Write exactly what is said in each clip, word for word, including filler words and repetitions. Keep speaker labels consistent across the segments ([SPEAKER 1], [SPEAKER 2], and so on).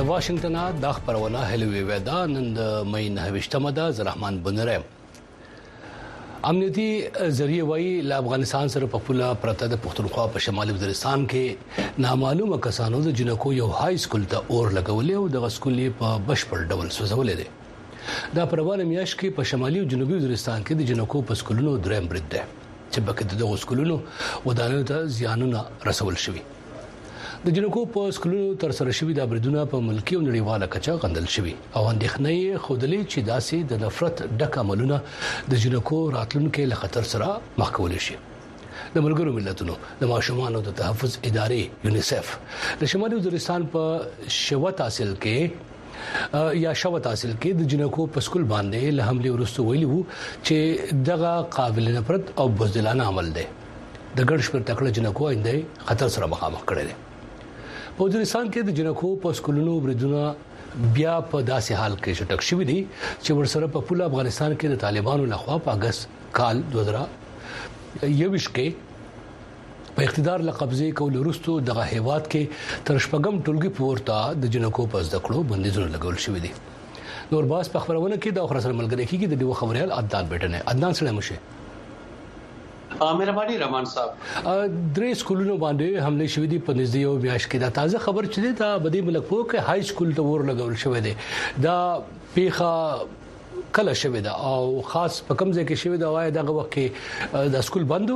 [SPEAKER 1] د واشنگټن د خبرونه هلوي ودا نن د مې نهويشتمه ده زرحمان بنره امنیتي ذریعہ وایي ل افغانستان سره په پوله پرته د پښتونخوا په شمالي وزیرستان کې نامعلومه کسانو د جنکو یو های سکول ته اور لګولې او د غسکول په بشپړ ډول سوځولې ده دا پروانه میاش کې په شمالي او جنوبي وزیرستان کې د جنکو په سکولونو درېم برید ده چې بکه د غسکولونو ودانو ته زیانونه رسول شوي د جنکو په سکولونو تر سره شوي د بریدونه په ملکی او نړیواله کچه غندل شوي او اندېښنې خودلې چې داسې د نفرت ډک عملونه د جنکو راتلونکو له خطر سره مخ کول شي د ملګرو ملتونو د ماشومانو د تحفظ ادارې یونیسف د شمالي وزیرستان په شوه تحصیل کې یا شوه تحصیل کې د جنکو په سکول باندې له حمله ورسته ویلي وو چې دغه قابل نفرت او بزدلانه عمل دی د ګډ شپږ تکړه جنکو اندې خطر سره مخامخ کړي دي په وزیرستان کې د جنکو په سکولونو بریدونه بیا په داسې حال کې شټک شوی دي چې ورسره په پوله افغانستان کې د طالبانو لخوا په اگست کال دوه زره یوویشت کې په اقتدار له قبضه کول وروسته دغه هیواد کې تر شپږم ټولګي پورته د جنکو په زده کړو بندیزونه لګول شوی دي نور باس په خبرونه کې د اخر سره ملګری کیږي د دیو خبريال عدنان بیٹنه عدنان سره مشه
[SPEAKER 2] مهرباني رحمان صاحب
[SPEAKER 1] درې سکولونو باندې حمله شوې دي په نږدې یو میاشت کې دا تازه خبر چې دا بدی ملک پور کې های سکول ته ور لګول شوې دي دا پیخه کله شوې ده او خاص په کوم ځای کې شوې ده وای دغه وخت کې د سکول بندو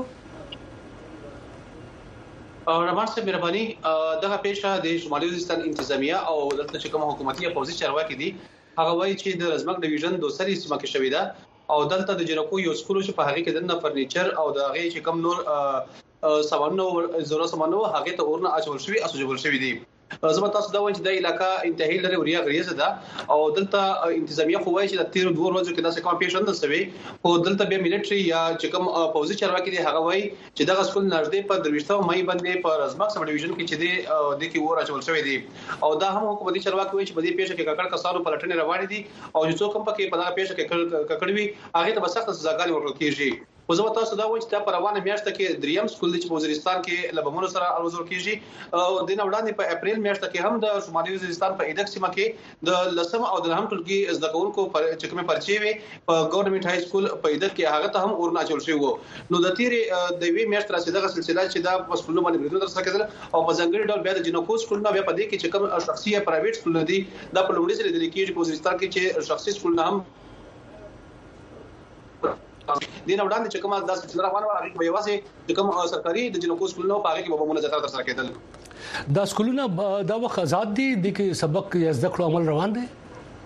[SPEAKER 2] او رحمان صاحب مهرباني دغه پیښه د شمالي وزیرستان انتظامیه او دلته چې کوم حکومتي او پولیسي چارواکي دي هغه وایي چې د رزمک ډیویژن دوسری سیمه کې شوې ده او دلته د جنکو یو سکول چې په هغه کې د فرنیچر او د هغه چې کم نور سامانو زړه سامانو هغه ته اورنه اچول شوی اسوجول شوی دي زما تاسو دا وایي چې د علاقې انتهایی لري وریا غریزه ده او دلته انتظامیه خو وایي چې د تیر دوه ورځې کې دا څه کوم پیښه نه شوي او دلته به ملټري یا چې کوم پوځي چارواکي دي هغه وایي چې دغه سکول نږدې په درويشتو مې باندې په رزمک سب ډیویژن کې چې دی د کې ور اچول شوی دي او دا هم حکومتي چارواکي وایي چې په دې پیښه کې ککړ کسانو پلټنې روانې دي او چې څوک هم پکې په دغه پیښه کې ککړوي هغه ته به سخت سزاګانې ورکول کیږي خو زه تاسو دا وایم چې په روانه میاشت کې دریم سکول چې په وزیرستان کې لبمونو سره الوزول کیږي او د نو وړاندې په اپریل میاشت کې هم د شمالي وزیرستان په ایدک سیمه کې د لسم او د لهم ټولګي زده کوونکو پر چې کومه پرچی وي په ګورنمنت های سکول په ایدک کې هغه ته هم اورنا چول شوی وو نو د تیر د وی میاشت رسیدغه سلسله چې دا په سکولونو باندې بریدونه تر سره کېدل او په ځنګړي ډول بیا د جنکو سکول نه بیا په دې کې چې کوم شخصي پرایویټ سکول دي دا په لومړي ځل د لیکيږي په وزیرستان کې چې شخصي سکول نه هم دین وړاندې چې کومه داسې چې روانه وه هغه به یوازې چې کوم سرکاري د جنکو سکولونو په هغه کې به مونږ زیاتره تر سره کېدل
[SPEAKER 1] دا سکولونه دا وخت آزاد دي د سبق یا زده کړو عمل روان دي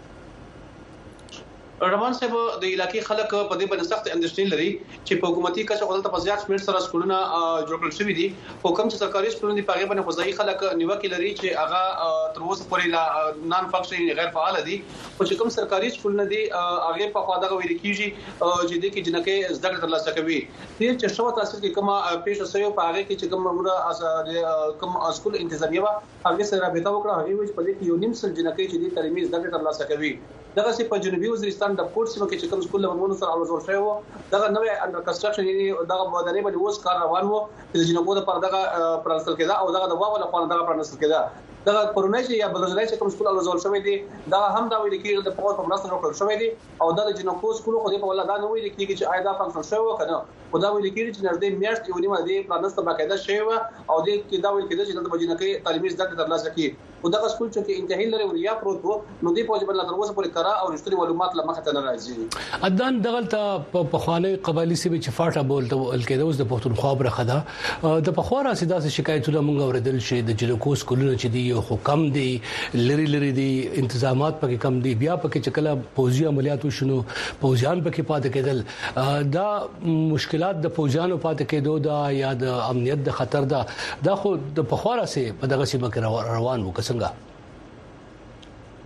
[SPEAKER 2] رحمان صاحب د علاقې خلک په دې باندې سخت اندېښنې لري چې په حکومتي کچه غلطه په زیات شمېر سره سکولونه جوړ کړل شوي دي خو کوم چې سرکاري سکولونه دي په هغه باندې خدای خلک نیوکه لري چې هغه تر اوسه پورې لا نان فنکشنینګ غیر فعال دي او چې کوم سرکاري سکولونه دي هغه په خوا دغه ویل کیږي چې د کې جنکه زده کړه ترلاسه کوي دې چې شوه تاسو کې کومه پیښه شوی په هغه کې چې کوم موږ کوم سکول انتظامیه وا هغه سره رابطه وکړه هغه وایي په دې کې یو نیم سل جنکه چې د تعلیمي زده کړه ترلاسه کوي دغه سي په جنوبي وزیرستان د پورت سیمه کې چې کوم سکول له مونږ سره الوزول شوی وو دغه نوې انډر کنسټرکشن یعنی دغه مدني باندې اوس کار روان وو چې جنکو د پر دغه پرانسل کېده او دغه د واو له خوا دغه پرانسل کېده دغه پرونیش یا بلځلای چې کوم سکول الوزول شوی دی دا هم دا ویل کېږي د پوهه په مرسته جوړ شوی دی او دا د جنکو سکول خو دې په ولا دا نو ویل کېږي چې آیدا فنکشن شوی کنه خدا ویل کېږي چې نږدې میاشت یو نیمه دی پرانسته باقاعده شوی او د کې دا ویل کېږي چې د بجنکې تعلیمي زده کړه ترلاسه کړي او دغه سکول چې انتهایی لري وریا پروت وو نو دې په جبل تر اوسه پورې کرا او رښتینی معلومات لمخه ته نه راځي
[SPEAKER 1] ادان دغلته په خواني قبایلی سي چې فاټه بولته الکېده اوس د پښتونخوا برخه ده د پخوارا سیدا شکایتونه مونږ اوریدل شي د جنکو سکولونو چې دی یو حکم دی لری لری دي انتظامات پکې کم دي بیا پکې چکلا پوزي عملیات شنو پوزیان پکې پاتې کېدل دا مشکلات د پوزیانو پاتې کېدو دا یا د امنیت د خطر دا دا خو د پخوارا سي په دغه سیمه کې روان وو څنګه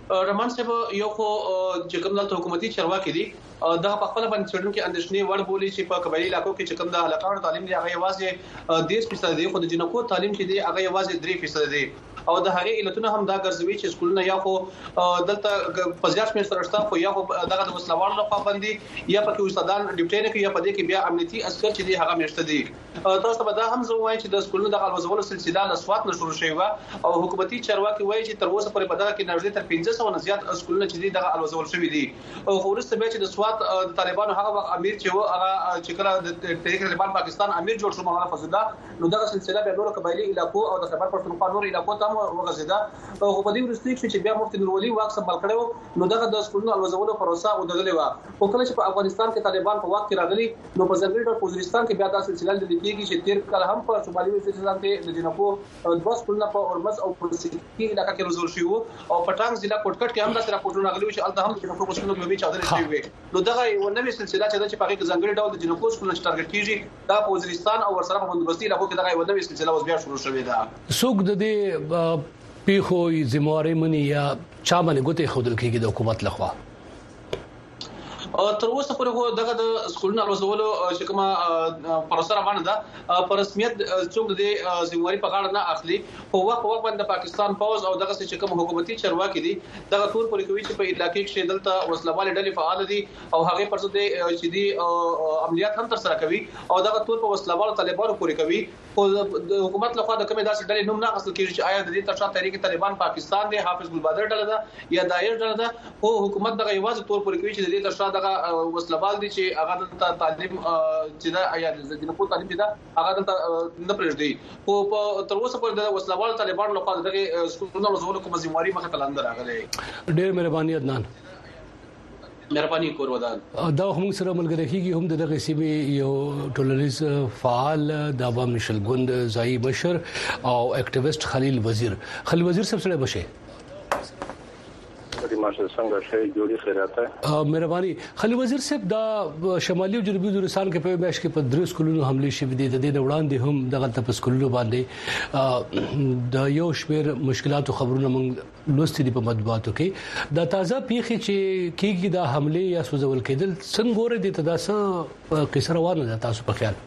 [SPEAKER 2] رحمان صاحب یو خو چې کوم د حکومتي چارواکي دي د په خپل باندې چړن کې اندېښنې وړ بولی چې په قبایلی علاقو کې چې کوم د هلاکانو تعلیم دی هغه یوازې دیش فیصد دی خو د جنکو تعلیم چې دی هغه یوازې درې فیصد دی او د هغه علتونه هم دا ګرځوي چې سکولونه یا خو دلته پزیاش مې سره شته خو یا خو دغه د وسلوالو لخوا باندې یا پکې استادان ډیوټي نه کوي یا پدې کې بیا امنیتي عسكر چې دی هغه مشته دي تاسو ته دا هم زه وایم چې د سکولونو د غلوزولو سلسله له سوات نه شروع شوی او حکومتي چارواکي وایي چې تر اوسه پورې په دغه کې نږدې تر پنځه سوه نه زیات سکولونه چې دی دغه غلوزول شوی دي او ورسته به چې د سوات د طالبانو هغه امیر چې و هغه چې کله د تحریک طالبان پاکستان امیر جوړ شو مولانا فضل الله نو دغه سلسله به نور قبایلی علاقو او د خیبر پښتونخوا نور علاقو ته وغځیده او په دې ورستي چې بیا مفتي نور ولی واک سمبال کړو نو دغه د سکولونو الوزولو پروسه ودلې و او کله چې په افغانستان کې طالبان په وخت کې راغلي نو په ځنګړي ډول وزیرستان کې بیا د سلسله د لیکيږي چې تیر کله هم په شمالي وزیرستان کې د جنکو د سکولونو په اورمز او په سکی علاقې کې روزول شو او پټان ضلع کوټکټ کې هم د سره راپورټونه غلي چې الته هم د جنکو سکولونو په چادر شوی نو دغه یو نوې سلسله چې د په کې ځنګړي ډول د جنکو سکولونو ټارګټ کیږي دا په وزیرستان او ورسره په بندوبستي علاقو کې دغه یو نوې سلسله اوس بیا شروع شوې ده
[SPEAKER 1] سوق د دې پیخو زمواري منی یا چا باندې ګوتې خودل کېږي د حکومت لخوا
[SPEAKER 2] تر اوسه پورې هو دغه د سکولونو الوزولو چې کومه پروسه روانه ده په رسمیت څوک د ذمہواری په غاړه نه اخلي په وخت وخت باندې پاکستان فوج او دغه چې کوم حکومتي چارواکي دي دغه ټول پورې کوي چې په علاقې کې دلته وسلوال ډلې فعال دي او هغه پر څه دي چې دي عملیات هم تر سره کوي او دغه ټول په وسلوال طالبانو پورې کوي او د حکومت لخوا د کومې داسې ډلې نوم نه اخیستل کیږي چې آیا د دې ترشا تحریک طالبان پاکستان دی حافظ ګلبادر ډله ده یا داعش ډله ده او حکومت دغه یوازې تور پورې کوي چې د دې ترشا دغه وسلوال دي چې هغه د تعلیم چې دا یا د جنکو تعلیم دي دا هغه د نه پرېږدي او په تر اوسه پورې د وسلوال طالبان لخوا دغه سکولونو وزولو کوم ذمہواری مخه تلاندر راغلي
[SPEAKER 1] ډېر مهرباني عدنان
[SPEAKER 2] مهرباني کور ودان
[SPEAKER 1] دا هم سره ملګری کیږي هم دغه سیمه یو ټولنیز فعال د عوام نشل ګوند ځای بشر او اکټیویست خلیل وزیر خلیل وزیر صاحب سره بشه
[SPEAKER 3] ماشه څنګه شي جوړي خیراته
[SPEAKER 1] مهرباني خلیل وزیر صاحب دا شمالي او جنوبي وزیرستان کې په میاشت کې په درې سکولونو حمله شوې دي د دې وړاندې هم دغه په سکولونو باندې د یو شمېر مشکلات او خبرونه موږ لوستي دي په مطبوعاتو کې دا تازه پیښې چې کېږي د حمله یا سوزول کېدل څنګه ګوري د تداسه قصه روانه ده تاسو په خیال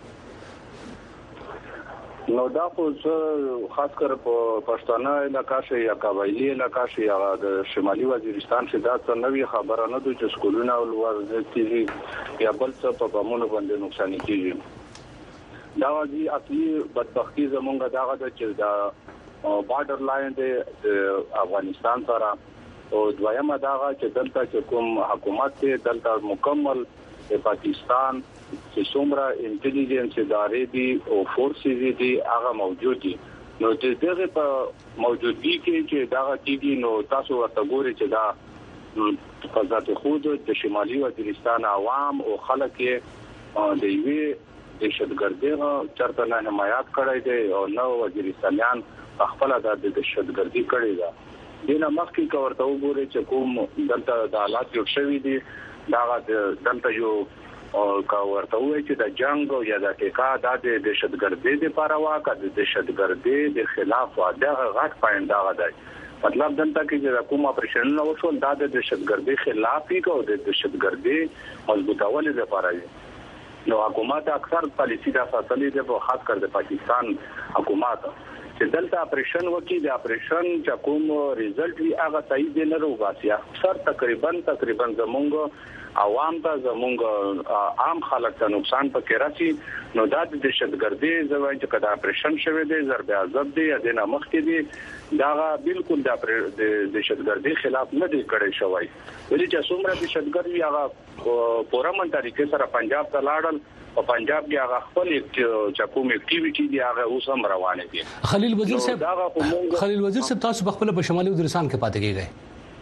[SPEAKER 3] نو دا خو خاص کر په پښتانه علاقې شي یا قبایلی علاقې شي یا د شمالي وزیرستان چې دا څه نوې خبره نه ده چې سکولونه او ورځي یا بل څه په بمونو باندې نقصان کیږي دا واجی اصلي بدبختی زمونږ داغه ده چې دا بارډر لاین د افغانستان سره او دویمه داغه چې دلته چې کوم حکومت ته دلته مکمل د پاکستان چې څومره انټيليجنس ادارې دي او فورسز دي هغه موجود دي نو د دغه په موجودګي کې چې دا کېږي نو تاسو ورته ګورئ چې دا په ذات خود د شمالي وزیرستان عوام او خلک د یوې دهشتګردۍ چرته نه حمایت کړی دی او نو وزیرستانیان خپل د دهشتګردۍ کړی دا دنه مخکې کورته وګورئ چې کوم دلته د حالات جوړ شوی دي دا دلته یو او کا ورته وایي چې د جنگ او یا د ټیکا د دهشتګردۍ لپاره واکه د دهشتګردۍ د خلاف واده غټ پاینده غدای مطلب دلته کې چې کوم اپریشن نو وشول د دهشتګردۍ خلاف یې او د دهشتګردۍ مضبوطول لپاره نو حکومت اکثر پالیسی دا ساتلې ده په خاص کر د پاکستان حکومت چې دلته اپریشن وکړي د اپریشن چې کوم ریزلټ وی هغه صحیح دی نه روغاسي اکثر تقریبا تقریبا زمونږ عوام ته زمونږ عام خلک ته نقصان پکې راځي نو دا د دهشتګردۍ زوی چې کدا اپریشن شوه دی ضرب عذاب دی د نه مخ کې دی دا بالکل د دهشتګردۍ خلاف نه دی کړی شوی ولې چې څومره دهشتګردي هغه پورامن طریقې سره پنجاب ته لاړل په پنجاب کې هغه خپل چې کوم اکټیویټي دی هغه اوس هم روانه دي
[SPEAKER 1] خلیل وزیر صاحب خلیل وزیر صاحب تاسو په خپل په شمالي وزیرستان کې پاتې کیږئ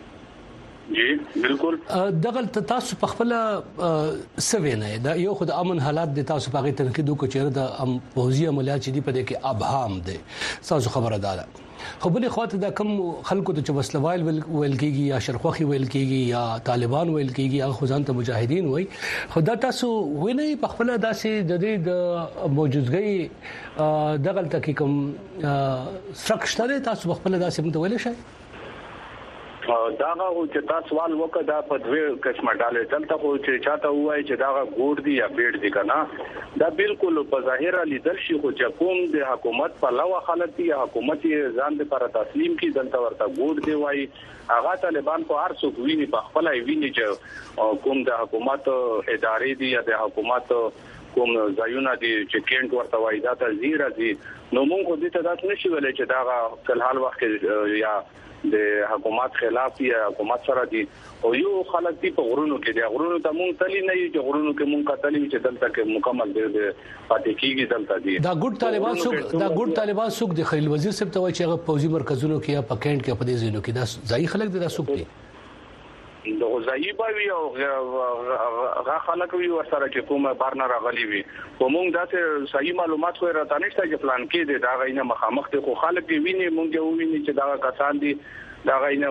[SPEAKER 3] جی بالکل
[SPEAKER 1] دغه تاسو په خپل سوینه دا یو خد امن حالات د تاسو په غي تنقید کو چیرې د پوزي عملیات چې دی په دې کې ابهام دي تاسو خبره ده خو بل خواته دا کم خلکو ته وسلوال ویل کیږي یا شرخوخي ویل کیږي یا طالبان ویل کیږي هغه خدان ته مجاهدین وای خدا تاسو ویني په خپل داسې د دې د موجودګي دغه تل کې کوم سټرکچر تاسو په خپل داسې متول شي
[SPEAKER 3] دا غو چې تاسو سوال وکړه دا په دوه قسمه ډالې دلته خو چې چاته وایي چې دا ګوډ دی یا بیډ دی کنه دا بالکل په ظاهر لیدل شي خو چې کوم د حکومت په لوا خلک دی حکومت یې ځان لپاره تسلیم کی دلته ورته ګوډ دی وایي هغه طالبان په هر څوک ویني په خپل ویني چې کوم د حکومت ادارې دی یا د حکومت کوم ځایونه دي چې کینټ ورته وایي دا ته زیره دي نو موږ دې ته داس نشي ویلای چې دا په حال وخت یا د حکومت خلاف یا حکومت سره دي او یو خلک دي په غرونو کې دي غرونو ته مونږ تللی نه یو چې غرونو کې مونږ کتلی چې دلته کې مکمل دي پاتې کیږي دلته دي
[SPEAKER 1] دا ګډ طالبان څوک دا ګډ طالبان څوک د خلیل وزیر صاحب ته وایي چې هغه پوزي مرکزونو کې یا پکینټ کې په دې ځینو کې دا ځای خلک دي دا څوک دي
[SPEAKER 3] د غزایبه وی او هغه خلک وی ورسره چې کومه بارنه راغلي وي کومون داسې صحیح معلومات خو راته نشته چې پلان کې دي دا غینه مخامخ دي خو خلک ویني مونږ ویني چې دا کسان دي دا غینه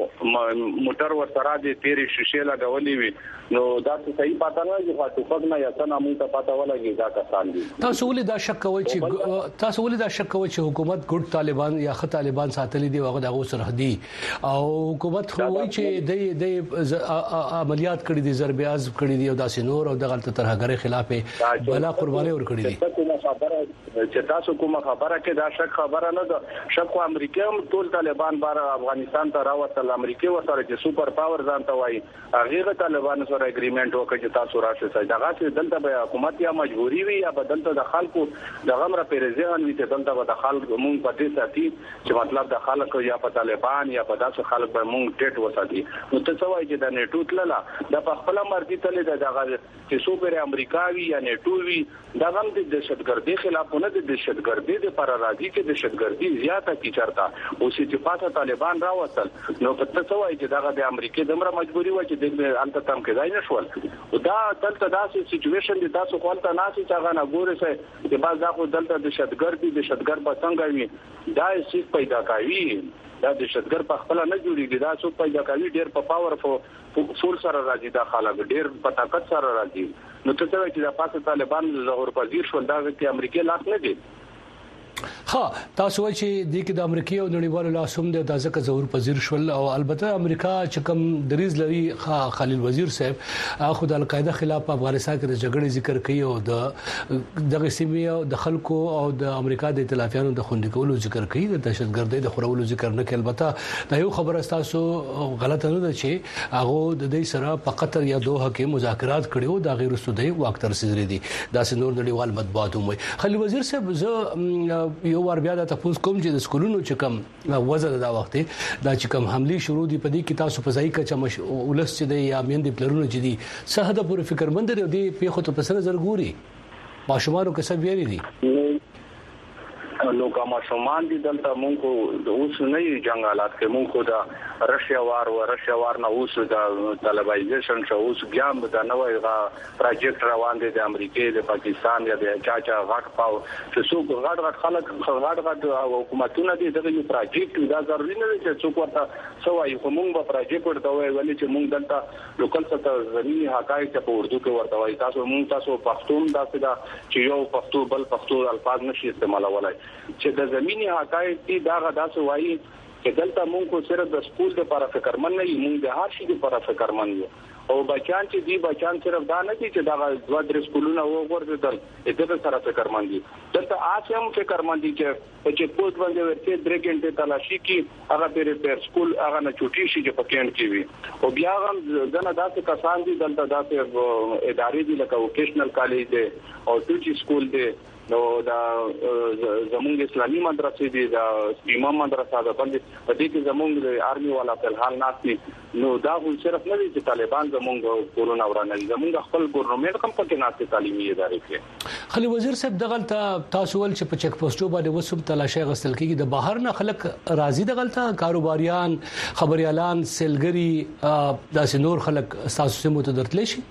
[SPEAKER 3] موټر ورسره دي تیرې شیشه لګولې وي نو دا صحیح پاتہ نه چې ټوپک نه یا څنګه موږ ته پاتہ ولګي دا کسان دي
[SPEAKER 1] تاسو ولې دا شک کوئ چې تاسو ولې دا شک کوئ چې حکومت ګډ طالبان یا خ طالبان ساتلي دي هغه دغه سرحدي او حکومت خو وایي چې د د عملیات کړي دي ضرب عزم کړي دي او داسې نور او دغه ترهګری خلاف بلا قرباني ور کړی دي
[SPEAKER 3] چې تاسو کومه خبره کې دا شک خبره نه ده شک امریکا هم ټول طالبان بار افغانستان ته راوستل امریکا ورسره چې سوپر پاور ځان ته وایي هغه طالبان سره اګریمنت وکړي چې تاسو راشه سي دغه چې دلته به حکومت یا مجبوري وي یا بدلته د خلکو دغه مر پیرزان وي چې دلته به د خلکو مونږ پاتې ساتي چې مطلب د خلکو یا په طالبان یا په داسې خلک به مونږ ټیټ وساتي نو ته څه وایي چې د نیټو تللا د په خپل مرګي تللی دغه چې سوپر امریکاوي یا نیټو وي دا هم د دهشتګردي خلاف نه د دهشتګردي د پر راځي چې دهشتګردي زیاته کی چرتا او چې پاته طالبان راوستل نو په څه وایي چې دغه د امریکای دمره مجبوري و چې د انت تم کې ځای نشول او دا دلته داسې سچويشن دي تاسو خپلته ناسي چې هغه نه ګوري چې د باز دغه دلته د دهشتګردي دهشتګرد په څنګه وي دا هیڅ پیدا کوي دا دهشتګرد په خپل نه جوړیږي دا څو پیدا کوي ډیر په پاور فول سره راځي دا خلک ډیر په طاقت سره راځي نو ته څه چې د پاسه طالبان ظهور پذیر شول دا چې امریکای لاس نه دي
[SPEAKER 1] ها تاسو وایي چې د کې د امریکای او نړیوالو لاسوم د دازه ظهور پذیر شول او البته امریکا چې کوم دریز لري خلیل وزیر صاحب خو د القاعده خلاف افغانستان کې د جګړې ذکر کوي او د دغه سیمې او د خلکو او د امریکا د ائتلافیانو د خوندې کولو ذکر کوي د دهشتګردۍ د خورولو ذکر نه کوي البته دا یو خبره تاسو غلطه نه ده چې هغه د دې سره په قطر یا دوحه کې مذاکرات کړي او د غیر سودي واکتر سيزري دي دا سنور نړیوال مطبوعات هم وي خلیل وزیر صاحب زه یو ور بیا د تاسو کوم چې د سکولونو چې کم وزن دا وخت دا چې کم حمله شروع دي په دې کې تاسو په ځای کې چې ولس چې دی یا مېندې پلرونو چې دي صحه پر فکرمند لري دی په خو ته په سره زرګوري ماشومانو کې څه ویلي دي
[SPEAKER 3] نو کوم شومان دي دلته مونږ د اوس نه جنگالات کې مونږ دا رشیا وار او رشیا وار نه اوس د طالبایزیشن شو اوس بیا د نوې غا پروجیکټ روان دي د امریکای د پاکستان یا د چاچا غټ پاو چې څوک غټ غټ خلک غټ غټ حکومتونه دي دغه یو پروجیکټ دا ضروري نه چې څوک ورته سوای خو مونږ په پروجیکټ ورته وایي ولې چې مونږ دلته لوکل څخه زميني حقایق په اردو کې ورته وایي تاسو مونږ تاسو پښتون داسې دا چې یو پښتو بل پښتو الفاظ نشي استعمالولای چې د زميني حقایق دي دا غدا سو وایي چې دلته مونږ کو صرف د سکول لپاره فکرمن نه یو مونږ د هر شي لپاره فکرمن یو او بچان چې دی بچان صرف دا نه دي چې دا د دوه سکولونه وګورځدل دغه سره فکرمن دي دلته آسم فکرمن دي چې چې پوت باندې ورته درې غنټه تلاشي کې هغه پر پر سکول هغه نه چوټي شي چې پکېند کې وي او بیا هم دنه داسې کسان دي دلته داسې ادارې دي لکه ووکیشنل کالج دي او ټیچي سکول دي نو دا زمونږ اسلامي مدرسې دي دا امام مدرسه ده باندې په دې کې زمونږ آرمي والا په حال ناشتي نو دا خو صرف نه دي چې طالبان زمونږ کورونا ورانه زمونږ خپل ګورنمنت کوم پکې ناشتي تعلیمي ادارې کې
[SPEAKER 1] خلیل وزیر صاحب دغلطه تاسو ول چې په چک پوسټو باندې وسوم تلاشي غسل کېږي د بهر نه خلک راضي دغلطه کاروباریان خبريالان سیلګری داسې نور خلک تاسو سمو ته درتلی شي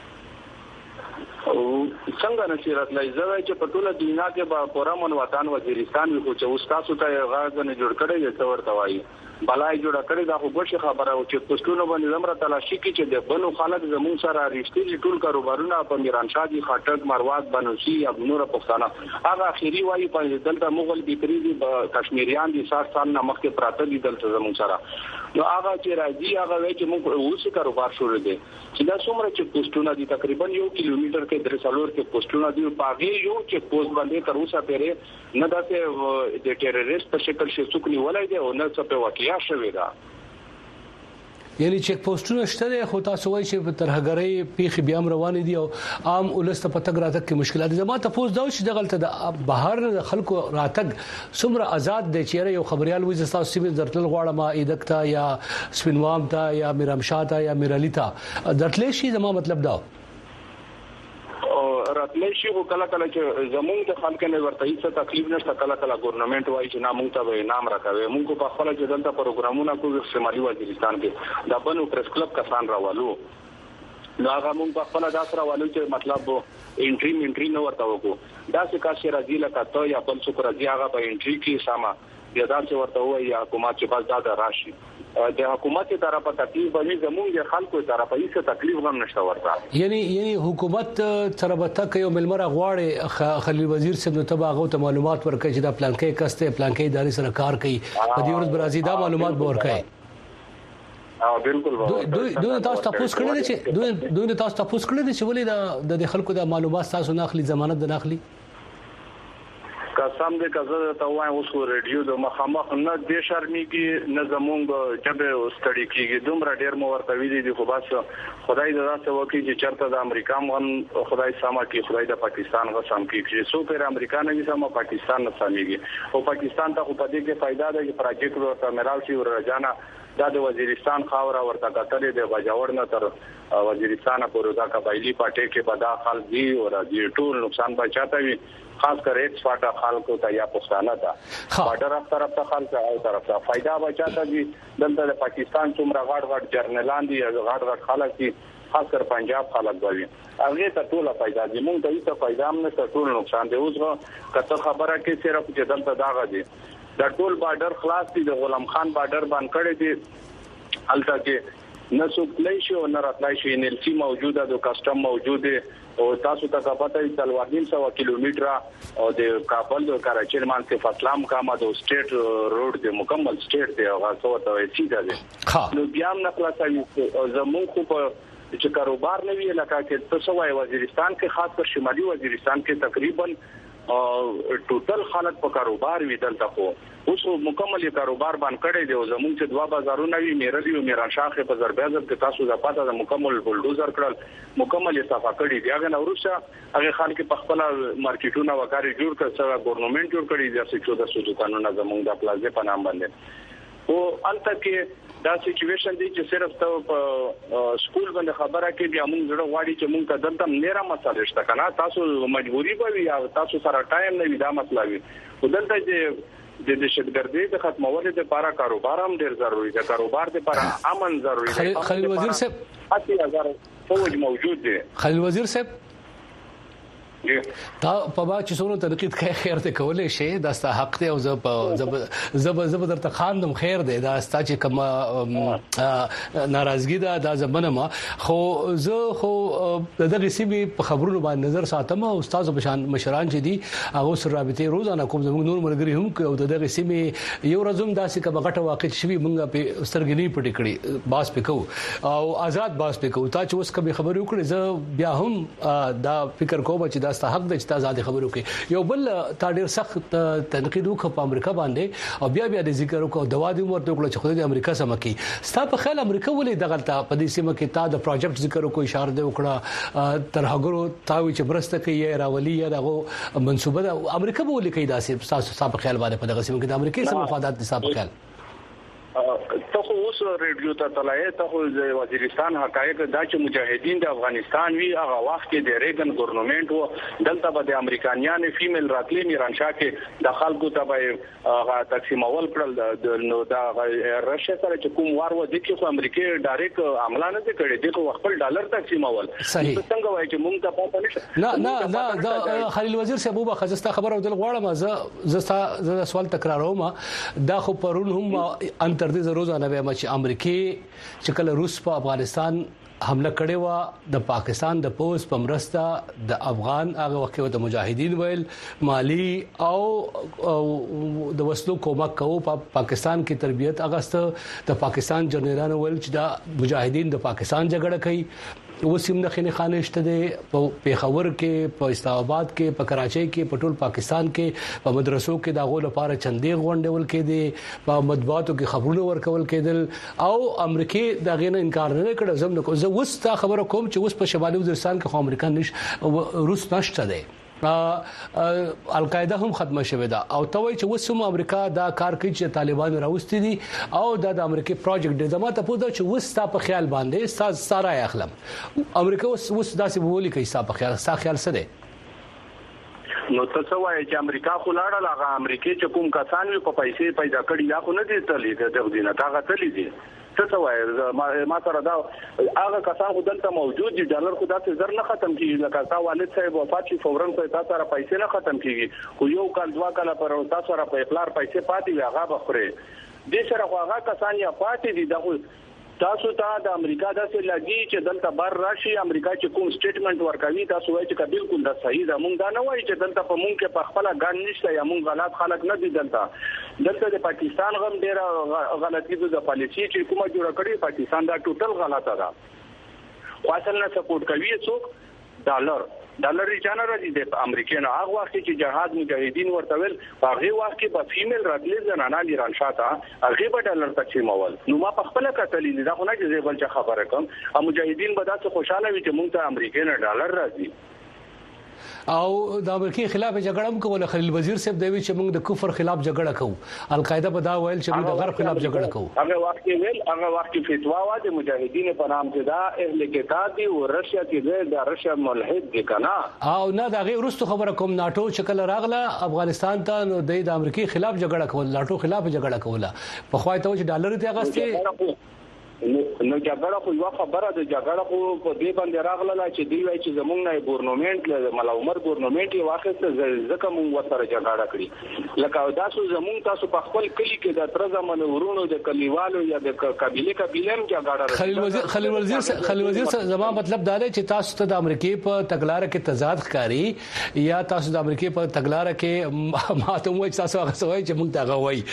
[SPEAKER 3] څنګه نشي راتلای زه چې په ټوله دنیا کې په پورا من وطن وزیرستان وي چې اوس تاسو ته غاړه نه جوړ کړی یو څور توای بلای جوړ کړی دا خو بشه خبره او چې پښتون باندې زمره تلاشي کې چې د بنو خلک زمون سره رښتینی ټول کاروبارونه په میرانشاه دي خاطر مرواد بنوسی اب نور پښتانه هغه اخیری وایي په دلته مغل بکری دي کشمیریان دي سات سال نه مخکې پراته دي دلته زمون سره نو هغه چې راځي هغه وایي چې موږ اوس کاروبار شروع دي چې دا څومره چې پښتون دي تقریبا یو کیلومتر کې درې څلور کې پښتون دي په یو چې پوز باندې تر اوسه پیره نه داسې د ټیرریست په شکل شي څوک نیولای دی او نه څه په واقعیا شوی دا
[SPEAKER 1] یعنی چیک پوسټونه شته خو تاسو وایي چې په ترهګرۍ پیخي بیا روان دي او عام ولست په تګ راتګ کې مشکلات دي زما ته پوس دا چې دغلت د بهر د خلکو راتګ څومره آزاد دي چې یو خبريال وایي تاسو سیمه درتل غواړم ایدکتا یا سپینوام تا یا میرامشاه تا یا میرالیتا درتل شي زما مطلب دا
[SPEAKER 3] راتلې شي خو کله کله چې زمونږ د خلکو نه ورته هیڅ تکلیف نشته کله کله ګورنمنت وایي چې نه مونږ ته انعام راکوي مونږ په خپل چې دلته پروګرامونه کوو شمالي وزیرستان کې د بنو پریس کلب کسان راوالو نو هغه مونږ په خپل داس راوالو چې مطلب انټری منټری نه ورته وکړو دا څه کاشي راځي لکه ته یا بل څوک راځي هغه په انټری کې ساما بیا دا چې ورته وایي حکومت چې بس دا راشي د حکومت طرفه تکلیف باندې زموږ د خلکو طرفه هیڅ تکلیف هم نشته ورته
[SPEAKER 1] یعنی یعنی حکومت طرفه کوي ملمره غواړي خلیل وزیر صاحب نو تباغه ته معلومات ورکړي چې دا پلان کې کسته پلان کې ادارې سره کار کوي په دې ورځ برازي دا معلومات به ورکړي
[SPEAKER 3] اه بالکل
[SPEAKER 1] دوی دوی تاسو تاسو کړی چې دوی دوی تاسو تاسو کړی چې ولې د خلکو د معلومات تاسو نه اخلي ضمانت نه اخلي
[SPEAKER 3] قسم دې کزه ته وایم اوس ریډیو د مخامخ نه د شرمېږي نه زمونږ جبه ستړي کیږي دومره ډیر مو ورته ویلي دي خو بس خدای دې تاسو وکړي چې چرته د امریکا مون خدای سما کې خدای د پاکستان غو سم کې چې سو پر امریکا نه وي سم پاکستان نه سميږي او پاکستان ته خو په دې کې फायदा ده چې پروجیکټ ورته ملاو شي ورجانا دا د وزیرستان خاور ورته کتلې د بجاور نه تر وزیرستان پورې دا قبایلی پټه کې بدا خالدي او د ټول نقصان بچاته وي خاص کر ایکس فاټا خلکو ته یا پښتانه ته بارډر اف طرف ته خلک او طرف ته फायदा بچاته دي دلته د پاکستان څومره غاټ غاټ جرنلان دي غاټ غاټ خلک دي خاص کر پنجاب خلک دی هغه ته ټول फायदा دي مونږ ته هیڅ फायदा هم نه ټول نقصان دی اوس کته خبره کې صرف چې دلته داغه دي د ټول بارډر خلاص دي د غلام خان بارډر باندې کړی دي الته کې نه څوک شي او نه راتلای شي ان ال سی موجوده د کسٹم موجوده او تاسو ته پته ای تلوارین سو کیلومتر او د کابل د کراچۍ منځ کې فاصله کمه د سټیټ روډ د مکمل سټیټ دی هغه څو ته سیده دی نو بیا هم نقل کوي زمون خو په چې کاروبار نه وی لکه چې تاسو وايي وزیرستان کې خاص کر شمالي وزیرستان کې تقریبا ټوټل خلک په کاروبار وی دلته خو اوس مکمل کاروبار باندې کړی دی او زموږ چې دوا بازارونه وی میرلی او میرانشاه په ضربېزب کې تاسو د پاته د مکمل بولډوزر کړل مکمل صفه کړی دی هغه نوروسه هغه خلک په خپل مارکیټونه وکاري جوړ کړ چې ګورنمنت جوړ کړی دی چې چودہ سو دکانونه زموږ د پلازې په نام باندې او الته کې دا سچويشن دی چې صرف ته په سکول باندې خبره کې بیا موږ زړه واړی چې موږ ته دلته نېره مسله شته کنه تاسو مجبوری به یا تاسو سره ټایم نه وي دا مسله وي ودلته چې د دهشتګردۍ د ختمولو لپاره کاروبار هم ډیر ضروری دی کاروبار لپاره امن ضروری دی
[SPEAKER 1] خلیل وزیر صاحب
[SPEAKER 3] اسی هزار فوج موجود دی
[SPEAKER 1] خلیل وزیر صاحب تا په با چې څونو تنقید کوي خیر ته کولای شي دا ست حق ته او زب زب زب زب درته خاندم خیر دی دا ست چې کوم ناراضګي دا د زمنه ما خو زه خو دغه سیمه په خبرونو باندې نظر ساتم او استاد بشان مشران چې دي هغه سره رابطه روزانه کوم زموږ نور مرګري هم کوي او دغه سیمه یو ورځم داسې کوم غټه واقع شوی مونږه په سترګنی پټ کړی باس پکو او آزاد باس پکو تا چې اوس کوم خبرې وکړي زه بیا هم دا فکر کوم چې دا حق د چې آزاد خبرو کې یو بل تا ډیر سخت تنقید وکړ په امریکا باندې او بیا بیا د ذکر وکړو د وادي ورته وکړو چې خو د امریکا سم کې ستا په خیال امریکا ولې دغه په دې سیمه کې تا د پروجیکټ ذکر وکړو اشاره دی وکړه تر هغه تاوي چې برسته کې راولي یا دغه منسوبه د امریکا به ولې کې داسې تاسو په خیال باندې په دغه سیمه کې د امریکا سم مفادات د صاحب خیال
[SPEAKER 3] ته خو اوس ریډیو ته تلای ته خو د وزیرستان حقایق دا چې مجاهدین د افغانستان وی هغه وخت کې د ریګن ګورنمنت وو دلته به د امریکایان فیمیل راتلی میرانشاه کې د خلکو ته به هغه تقسیمول کړل نو دا رشیا سره چې کوم وار و د کې خو امریکای ډایرک عمله نه کړې د خو خپل ډالر تقسیمول څنګه وایي چې مونږ ته پاتې نشته
[SPEAKER 1] نه نه نه دا خلیل وزیر صاحب وبا خزستا خبره ودل غواړم زه زه سوال تکراروم دا خو پرون هم تر دې روزانه وایم چې امریکای چې کله روس په افغانستان حمله کړې و د پاکستان د پوز په مرسته د افغان هغه وخت د مجاهدین ویل مالی او د وسلو کومک کوو په پاکستان کې تربیت اغسته د پاکستان جنرالانو ویل چې د مجاهدین د پاکستان جګړه کوي وسیم د خنې خانشته د پیښور کې په اسلام آباد کې په کراچۍ کې په ټول پاکستان کې په مدرسو کې د غو لپاره چندې غونډول کېدي په مطبوعاتو کې خبرونه ورکول کېدل او امریکای دا غینه انکار نه کړ زم نو زه اوس تا خبره کوم چې اوس په شمالي وزیرستان کې امریکا نش روس نشته دی القاعده هم ختمه شوې ده او توي چې وسوم امریکا دا کار کوي چې طالبان راوستي دي او دا د امریکای پروجیکټ دی زموږ ته پوهه چې وستا په خیال باندې سارا اخلم امریکا وس وس داسې بولی کوي ستا په خیال ستا خیال څه دی
[SPEAKER 3] نو څه وایي چې امریکا خو لاړه لاغه امریکای چې کوم کسان وي په پیسې پیدا کړي یا خو نه دي تللی د دینه کاغه تللی دي څه وایي ما سره دا هغه کسان خو دلته موجود دي ډالر خو داسې زر نه ختم کیږي لکه تا والد صاحب وفات شي فورا په تاسو سره پیسې نه ختم کیږي خو یو کال دوا کال پر تاسو سره په اقرار پیسې پاتې وي هغه بخره دې سره خو هغه کسان یا پاتې دي دغه تاسو ته د امریکا داسې لګي چې دلته بار راشي امریکا چې کوم سټیټمنټ ورکوي تاسو وایي چې بالکل دا صحیح ده مونږ دا نه وایي چې دلته په مونږ کې په خپل ګان نشته یا مونږ غلط خلک نه دي دلته دلته د پاکستان غم ډیره غلطي د پالیسي چې کومه جوړه کړې پاکستان دا ټوټل غلطه ده خو اصل نه سپورټ کوي څوک ډالر ډالر ریچانه راځي د امریکایانو هغه وخت چې جهاد مجاهدین ورته ول هغه وخت کې په فیمیل راتلې زنانه ایران شاته هغه به ډالر تقسیمول نو ما په خپل کتلې دا خو نه چې بل څه خبره کوم او مجاهدین به تاسو خوشاله وي چې موږ ته امریکایانو ډالر راځي
[SPEAKER 1] او د امریکای خلاف جګړه هم کوله خلیل وزیر صاحب دوی چې موږ د کفر خلاف جګړه کوو القاعده په دا ویل چې موږ د غرب خلاف جګړه کوو
[SPEAKER 3] هغه وخت کې ویل هغه وخت کې فتوا و د مجاهدین په نام چې دا اهل کتاب دي او رشیا کې د رشیا ملحد دي کنه
[SPEAKER 1] او نه دا غي ورستو خبره کوم ناتو شکل راغله افغانستان ته نو د امریکای خلاف جګړه کول ناتو خلاف جګړه کوله په خوای ته چې ډالر ته اغسته
[SPEAKER 3] نو جګړه خو یو خبره ده جګړه خو په دې باندې راغله چې دی وای چې زمونږ نه ګورنمنت له ملا عمر ګورنمنت یې واخیسته ځکه مونږ وسره جګړه کړی لکه تاسو زمونږ تاسو په خپل کلی کې د تر زمانه ورونو د کلیوالو یا د قبيله قبيله هم جګړه
[SPEAKER 1] خلیل وزیر خلیل وزیر خلیل وزیر زما مطلب دا دی چې تاسو ته د امریکای په تګلارې کې تضاد ښکاری یا تاسو د امریکای په تګلارې کې ماته مو تاسو هغه سوي چې مونږ ته غوي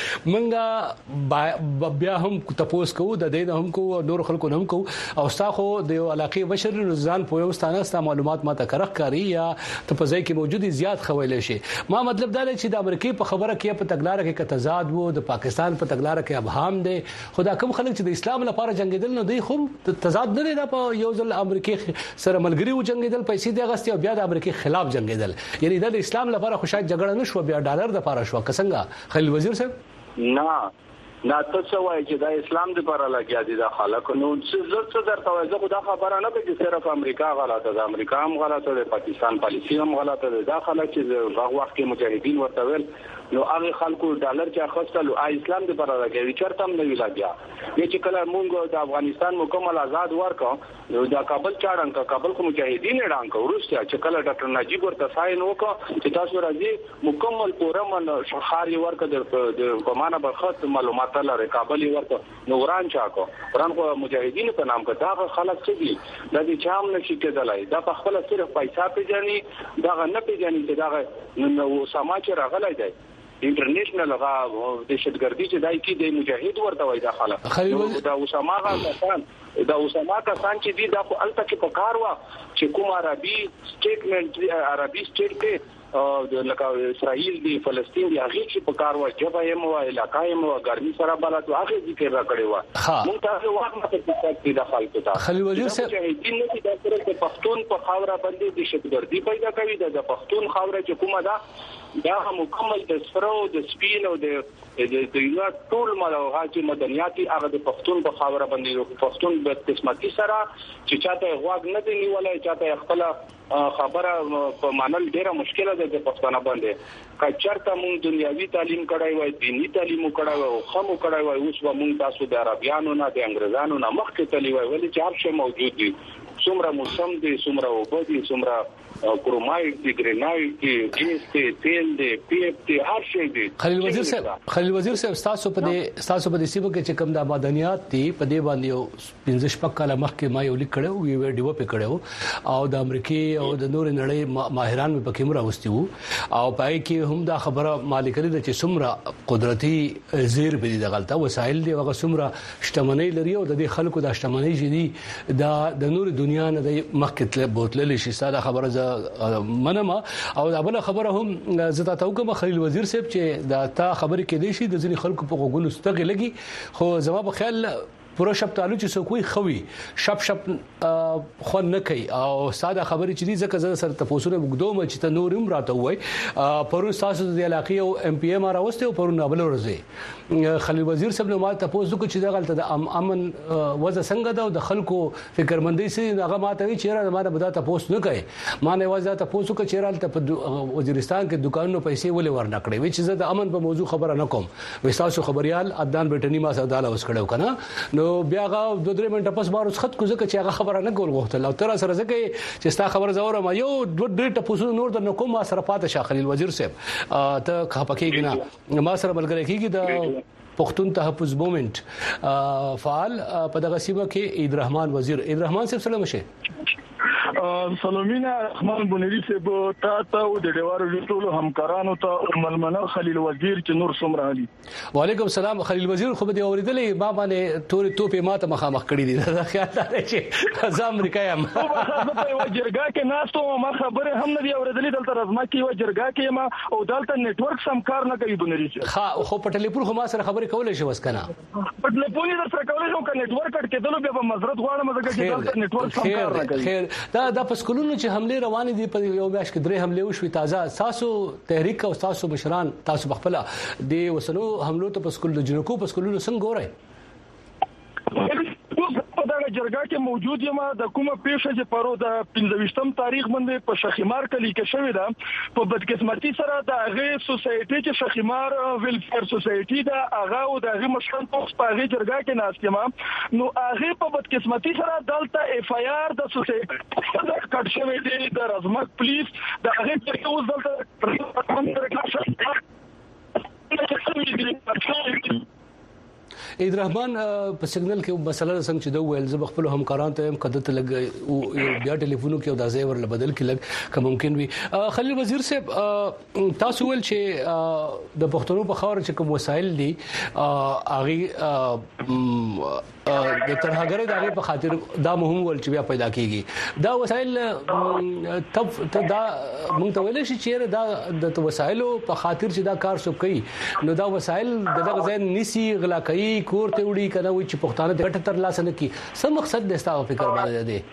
[SPEAKER 1] مونږ بیا هم تاسو کوو د دې هم او نور خلکو هم کو او ساخو د علاقه بشر رضوان په وستانه ست معلومات ماته کرخ کاری یا ته په ځای کې موجودي زیات خویل شي ما مطلب دا دی چې د امریکای په خبره کې په تګلارې کې تضاد وو د پاکستان په تګلارې کې ابهام دي خدا کوم خلک چې د اسلام لپاره جنگیدل نو دی خو تضاد نه دی په یو ځل امریکای سره ملګری و جنگیدل پیسې دی غستي او بیا د امریکای خلاف جنگیدل یعنی د اسلام لپاره خوشاله جګړه نشو بیا ډالر د لپاره شو څنګه خلیل وزیر صاحب
[SPEAKER 3] نه نه تاسو وایي چې د اسلام لپاره لګیا دي د خلک نو څه څه درته وایي زه خدا خبره نه کوم چې صرف امریکا غلطه ده امریکا هم غلطه ده پاکستان پالیسی هم غلطه ده دا خلک چې هغه وخت کې مجاهدین ورته ویل نو هغه خلکو ډالر چې اخستل او اسلام لپاره لګیا چرته هم نه وی لګیا چې کله موږ د افغانستان مکمل آزاد ورکړو نو د کابل چاړنګ کابل کو مجاهدین اډانګ ورسته چې کله ډاکټر نجیب ورته ساين وکړ چې تاسو راځي مکمل پورمن شخاري ورکړه د کومانه برخت معلومات لري کابل ورته نوران چاکو وران کو مجاهدین په نام کې دا خلک څه دي د دې چام نشي کېدلای دا په خپل صرف پیسې پیژني دا نه پیژني چې دا نو سماج راغلی دی انټرنیشنل غا د شتګردي چې دای کی د مجاهد ورته وای دا خلک دا اسامه غا کسان دا اسامه کسان چې دي دا خو الته کې په کار وا چې کوم عربي سټیټمنټ عربي سټیټ کې د لکه اسرائیل دی فلسطین دی هغه چې په کار وا جبه یم او علاقې یم او ګرمي سره بلد هغه ذکر را کړی و مونږ ته وخت نه پاتې کیږي د خلکو ته
[SPEAKER 1] خلیل وزیر صاحب
[SPEAKER 3] چې دین نه د سره د پښتون په خاوره باندې د شتګردي پیدا کوي د پښتون خاوره چې کومه ده دا مکمل د سرو د سپین او د د یو ټول ملوغه چې مدنياتي هغه د پښتون په خاوره باندې پښتون د قسمتي سره چې چاته غواګ نه دی نیولای چاته خپل خبره په مانل ډیره مشکله ده د پښتانه باندې کچرته مونږ دنیوي تعلیم کړای وای دینی تعلیم کړای وای خمو کړای وای اوس به مونږ تاسو د عربیانو نه د انګريزانو نه مخکې تللی وای ولې چې هر شی موجود دي څومره موسم دي څومره وبدي څومره کرومایټ دي ګرینایټ دي ګیس دي تیل دي پیپ دي هر شي دي.
[SPEAKER 1] خلیل وزیر صاحب خلیل وزیر صاحب تاسو په دې تاسو په دې سیمه کې چې کوم د معدنیات دي په دې باندې پنځه شپږ کاله مخکې ما یو لیک کړو یو ویډیو په کړو او د امریکای او د نور نړۍ ماهران په کې مرستي وو او پای کې هم دا خبره مالکري د چې څومره قدرتي زیر به دي د غلطه وسایل دي هغه څومره شتمنۍ لري او د دې خلکو د شتمنۍ جدي دا د نور دنیا نه د مخکې بوتل شي ساده خبره ز منما او دا بل خبره هم زتا توګه خلیل وزیر صاحب چې دا تا خبره کې دي شي د ځینې خلکو په غوګونو ستغي لګي خو زما په خیال پوره شپ تعالو چې سو کوئی خوي شپ شپ خو نه کوي او ساده خبرې چې دي ځکه زه سره تاسو نه وګدوم چې ته نورم راته وای پرون تاسو د علاقې او ام پی ام راوسته او پرون نابل ورځي خلیل وزیر صاحب نو ما تاسو کو چې دا غلطه د امن وځه څنګه دا د خلکو فکرمندۍ سي هغه ماته وی چیرې ما نه بدا تاسو نه کوي ما نه وځه تاسو کو چیرې ته وزیرستان کې دکانونو پیسې ولې ورنکړې وی چې زه د امن په موضوع خبره نه کوم وې تاسو خبريال عدنان برټنی ما سره داله وس کړو کنه نو بیا غا دوه درې منټه پس بارو خط کو ځکه چې هغه خبره نه کول غوښتل او تر سره ځکه چې ستا خبر زوره ما یو دوه درې ټپوسو نور د نکوم ما سره پاتې شاه خلیل وزیر صاحب ته خپکیږي نه ما سره ملګری کیږي د پښتون تحفظ موومېنټ فعال په دغه سیمه کې عید رحمان وزیر عید رحمان صاحب سلام شه
[SPEAKER 4] سلامونه رحمان بنيري صاحب تا ته او د ډیوارو ټولو همکارانو ته ملمنه خلیل وزیر چې نور سمره علي
[SPEAKER 1] وعلیکم السلام خلیل وزیر خو به اوریدلې ما باندې تورې توپې ماته مخامخ کړې دي دا خیال دی چې ځم امریکا یم
[SPEAKER 4] په یو جرګه کې ناستو ما خبره هم نه دی اوریدلې دلته رزما کې یو جرګه کې ما او دلته نتورک سم کار نه کوي بنيري
[SPEAKER 1] صاحب خو په ټلیفون خو ما سره خبرې کولې شو وسکنه
[SPEAKER 4] په ټلیفون در سره کولې شو ک نتورک کټ کېدل به په مزرت غواړم ځکه چې دلته نتورک سم کار نه کوي
[SPEAKER 1] خیر دا د پسکولونو چې حمله روانې دي په یو میاشت کې درې حمله وشوي تازه تاسو تحریک او تاسو مشران تاسو بخپل د وسلو حملو ته پسکول د جنکو پسکولونو څنګه ګورئ
[SPEAKER 4] په دغه جرګه کې موجود یم د کومه پیښه چې پرو د پنځه تاریخ باندې په شخیمار کلی کې شوې ده په بدقسمتي سره د هغه سوسایټي چې شخیمار ویلفیر سوسایټي دا هغه او د هغه مشران په هغه جرګه کې ناستم نو هغه په بدقسمتي سره دلته اف ای آر د سوسایټي کټ شوې دي د رزمک پولیس د هغه چې اوس دلته
[SPEAKER 1] عید رحمان په سیګنل کې مسله څنګه چې د ویل زب خپل همکاران ته هم قدرت لګ او بیا ټلیفونو کې او د ځای ور بدل کې لګ که ممکن وي خلیل وزیر صاحب تاسو ول چې د پښتنو په خاور چې کوم وسایل دي اغه د ترهګر د هغه په خاطر دا مهم ول چې بیا پیدا کیږي دا وسایل تب دا مونږ ته ویل شي چې دا د وسایلو په خاطر چې دا کار شو کوي نو دا وسایل دغه ځای نسی غلا کوي کور ته وړي کنه وي چې پښتانه د ګټ تر لاس نه کی سم مقصد د تاسو فکر باندې دی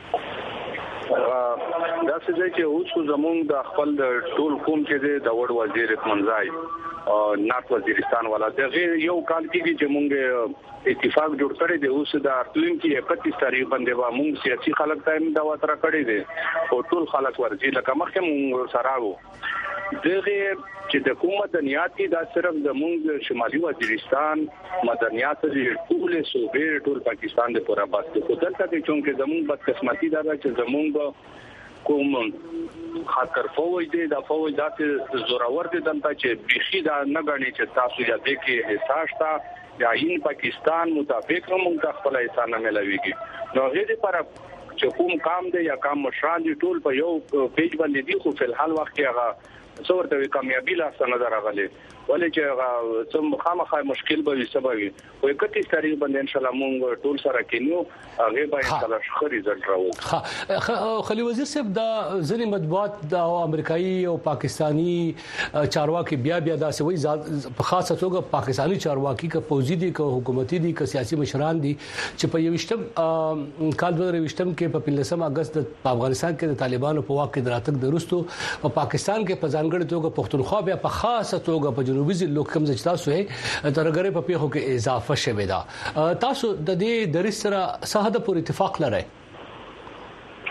[SPEAKER 3] دا څه چې اوس زمونږ د خپل ټول قوم چې د وړ وزیر منځای نات وزیرستان والا دغه یو کال کې چې مونږ اتفاق جوړ کړی دی اوس د ارتلین کې اکتیس تاریخ باندې و مونږ سیاسي خلک ته دا وتر کړی دی او ټول خلک ورځي لکه مخکې مونږ سره وو دغه چې د کومه مدنیات کې دا صرف د مونږ شمالي وزیرستان مدنیات د ټول صوبې ټول پاکستان د پورا باسته په دلته کې چې زموږ بدقسمتي دا چې زموږ کوم خاطر فوج دی دا فوج داسې زورور دي دلته چې بيخي دا نه غني چې تاسو یا د کې احساس تا یا این پاکستان مطابق موږ خپل احسان نه ملويږي نو غیر پر چې کوم کام دی یا کام مشران دي ټول په یو پیج باندې دي خو په الحال وخت کې هغه څورته کامیابی لا ستنه درغلي ولې چې څوم خامخا مشکل به سبب وي او اکتیس تاریخ باندې ان شاء الله مونږ ټول سره کینیو هغه به ان شاء الله ښه ريزلټ راوړي
[SPEAKER 1] ها خلیل وزیر صاحب دا ځینې مطبوعات د امریکایي او پاکستانی چارواکي بیا بیا دا سوي په خاصه توګه پاکستانی چارواکي ک فوجي دي ک حکومتي دي ک سیاسي مشران دي چې په یوشتم کال دوه وشتم کې په پنځم اگست په افغانستان کې د طالبانو په واقع دراتک درستو په پاکستان کې په ځانګړي توګه پښتونخوا بیا په خاصه توګه په جنوبي ځلو کوم ځای تاسو یې ترګره په پیښو کې اضافه شوه دا تاسو د دې درس سره صحه پور اتفاق لرئ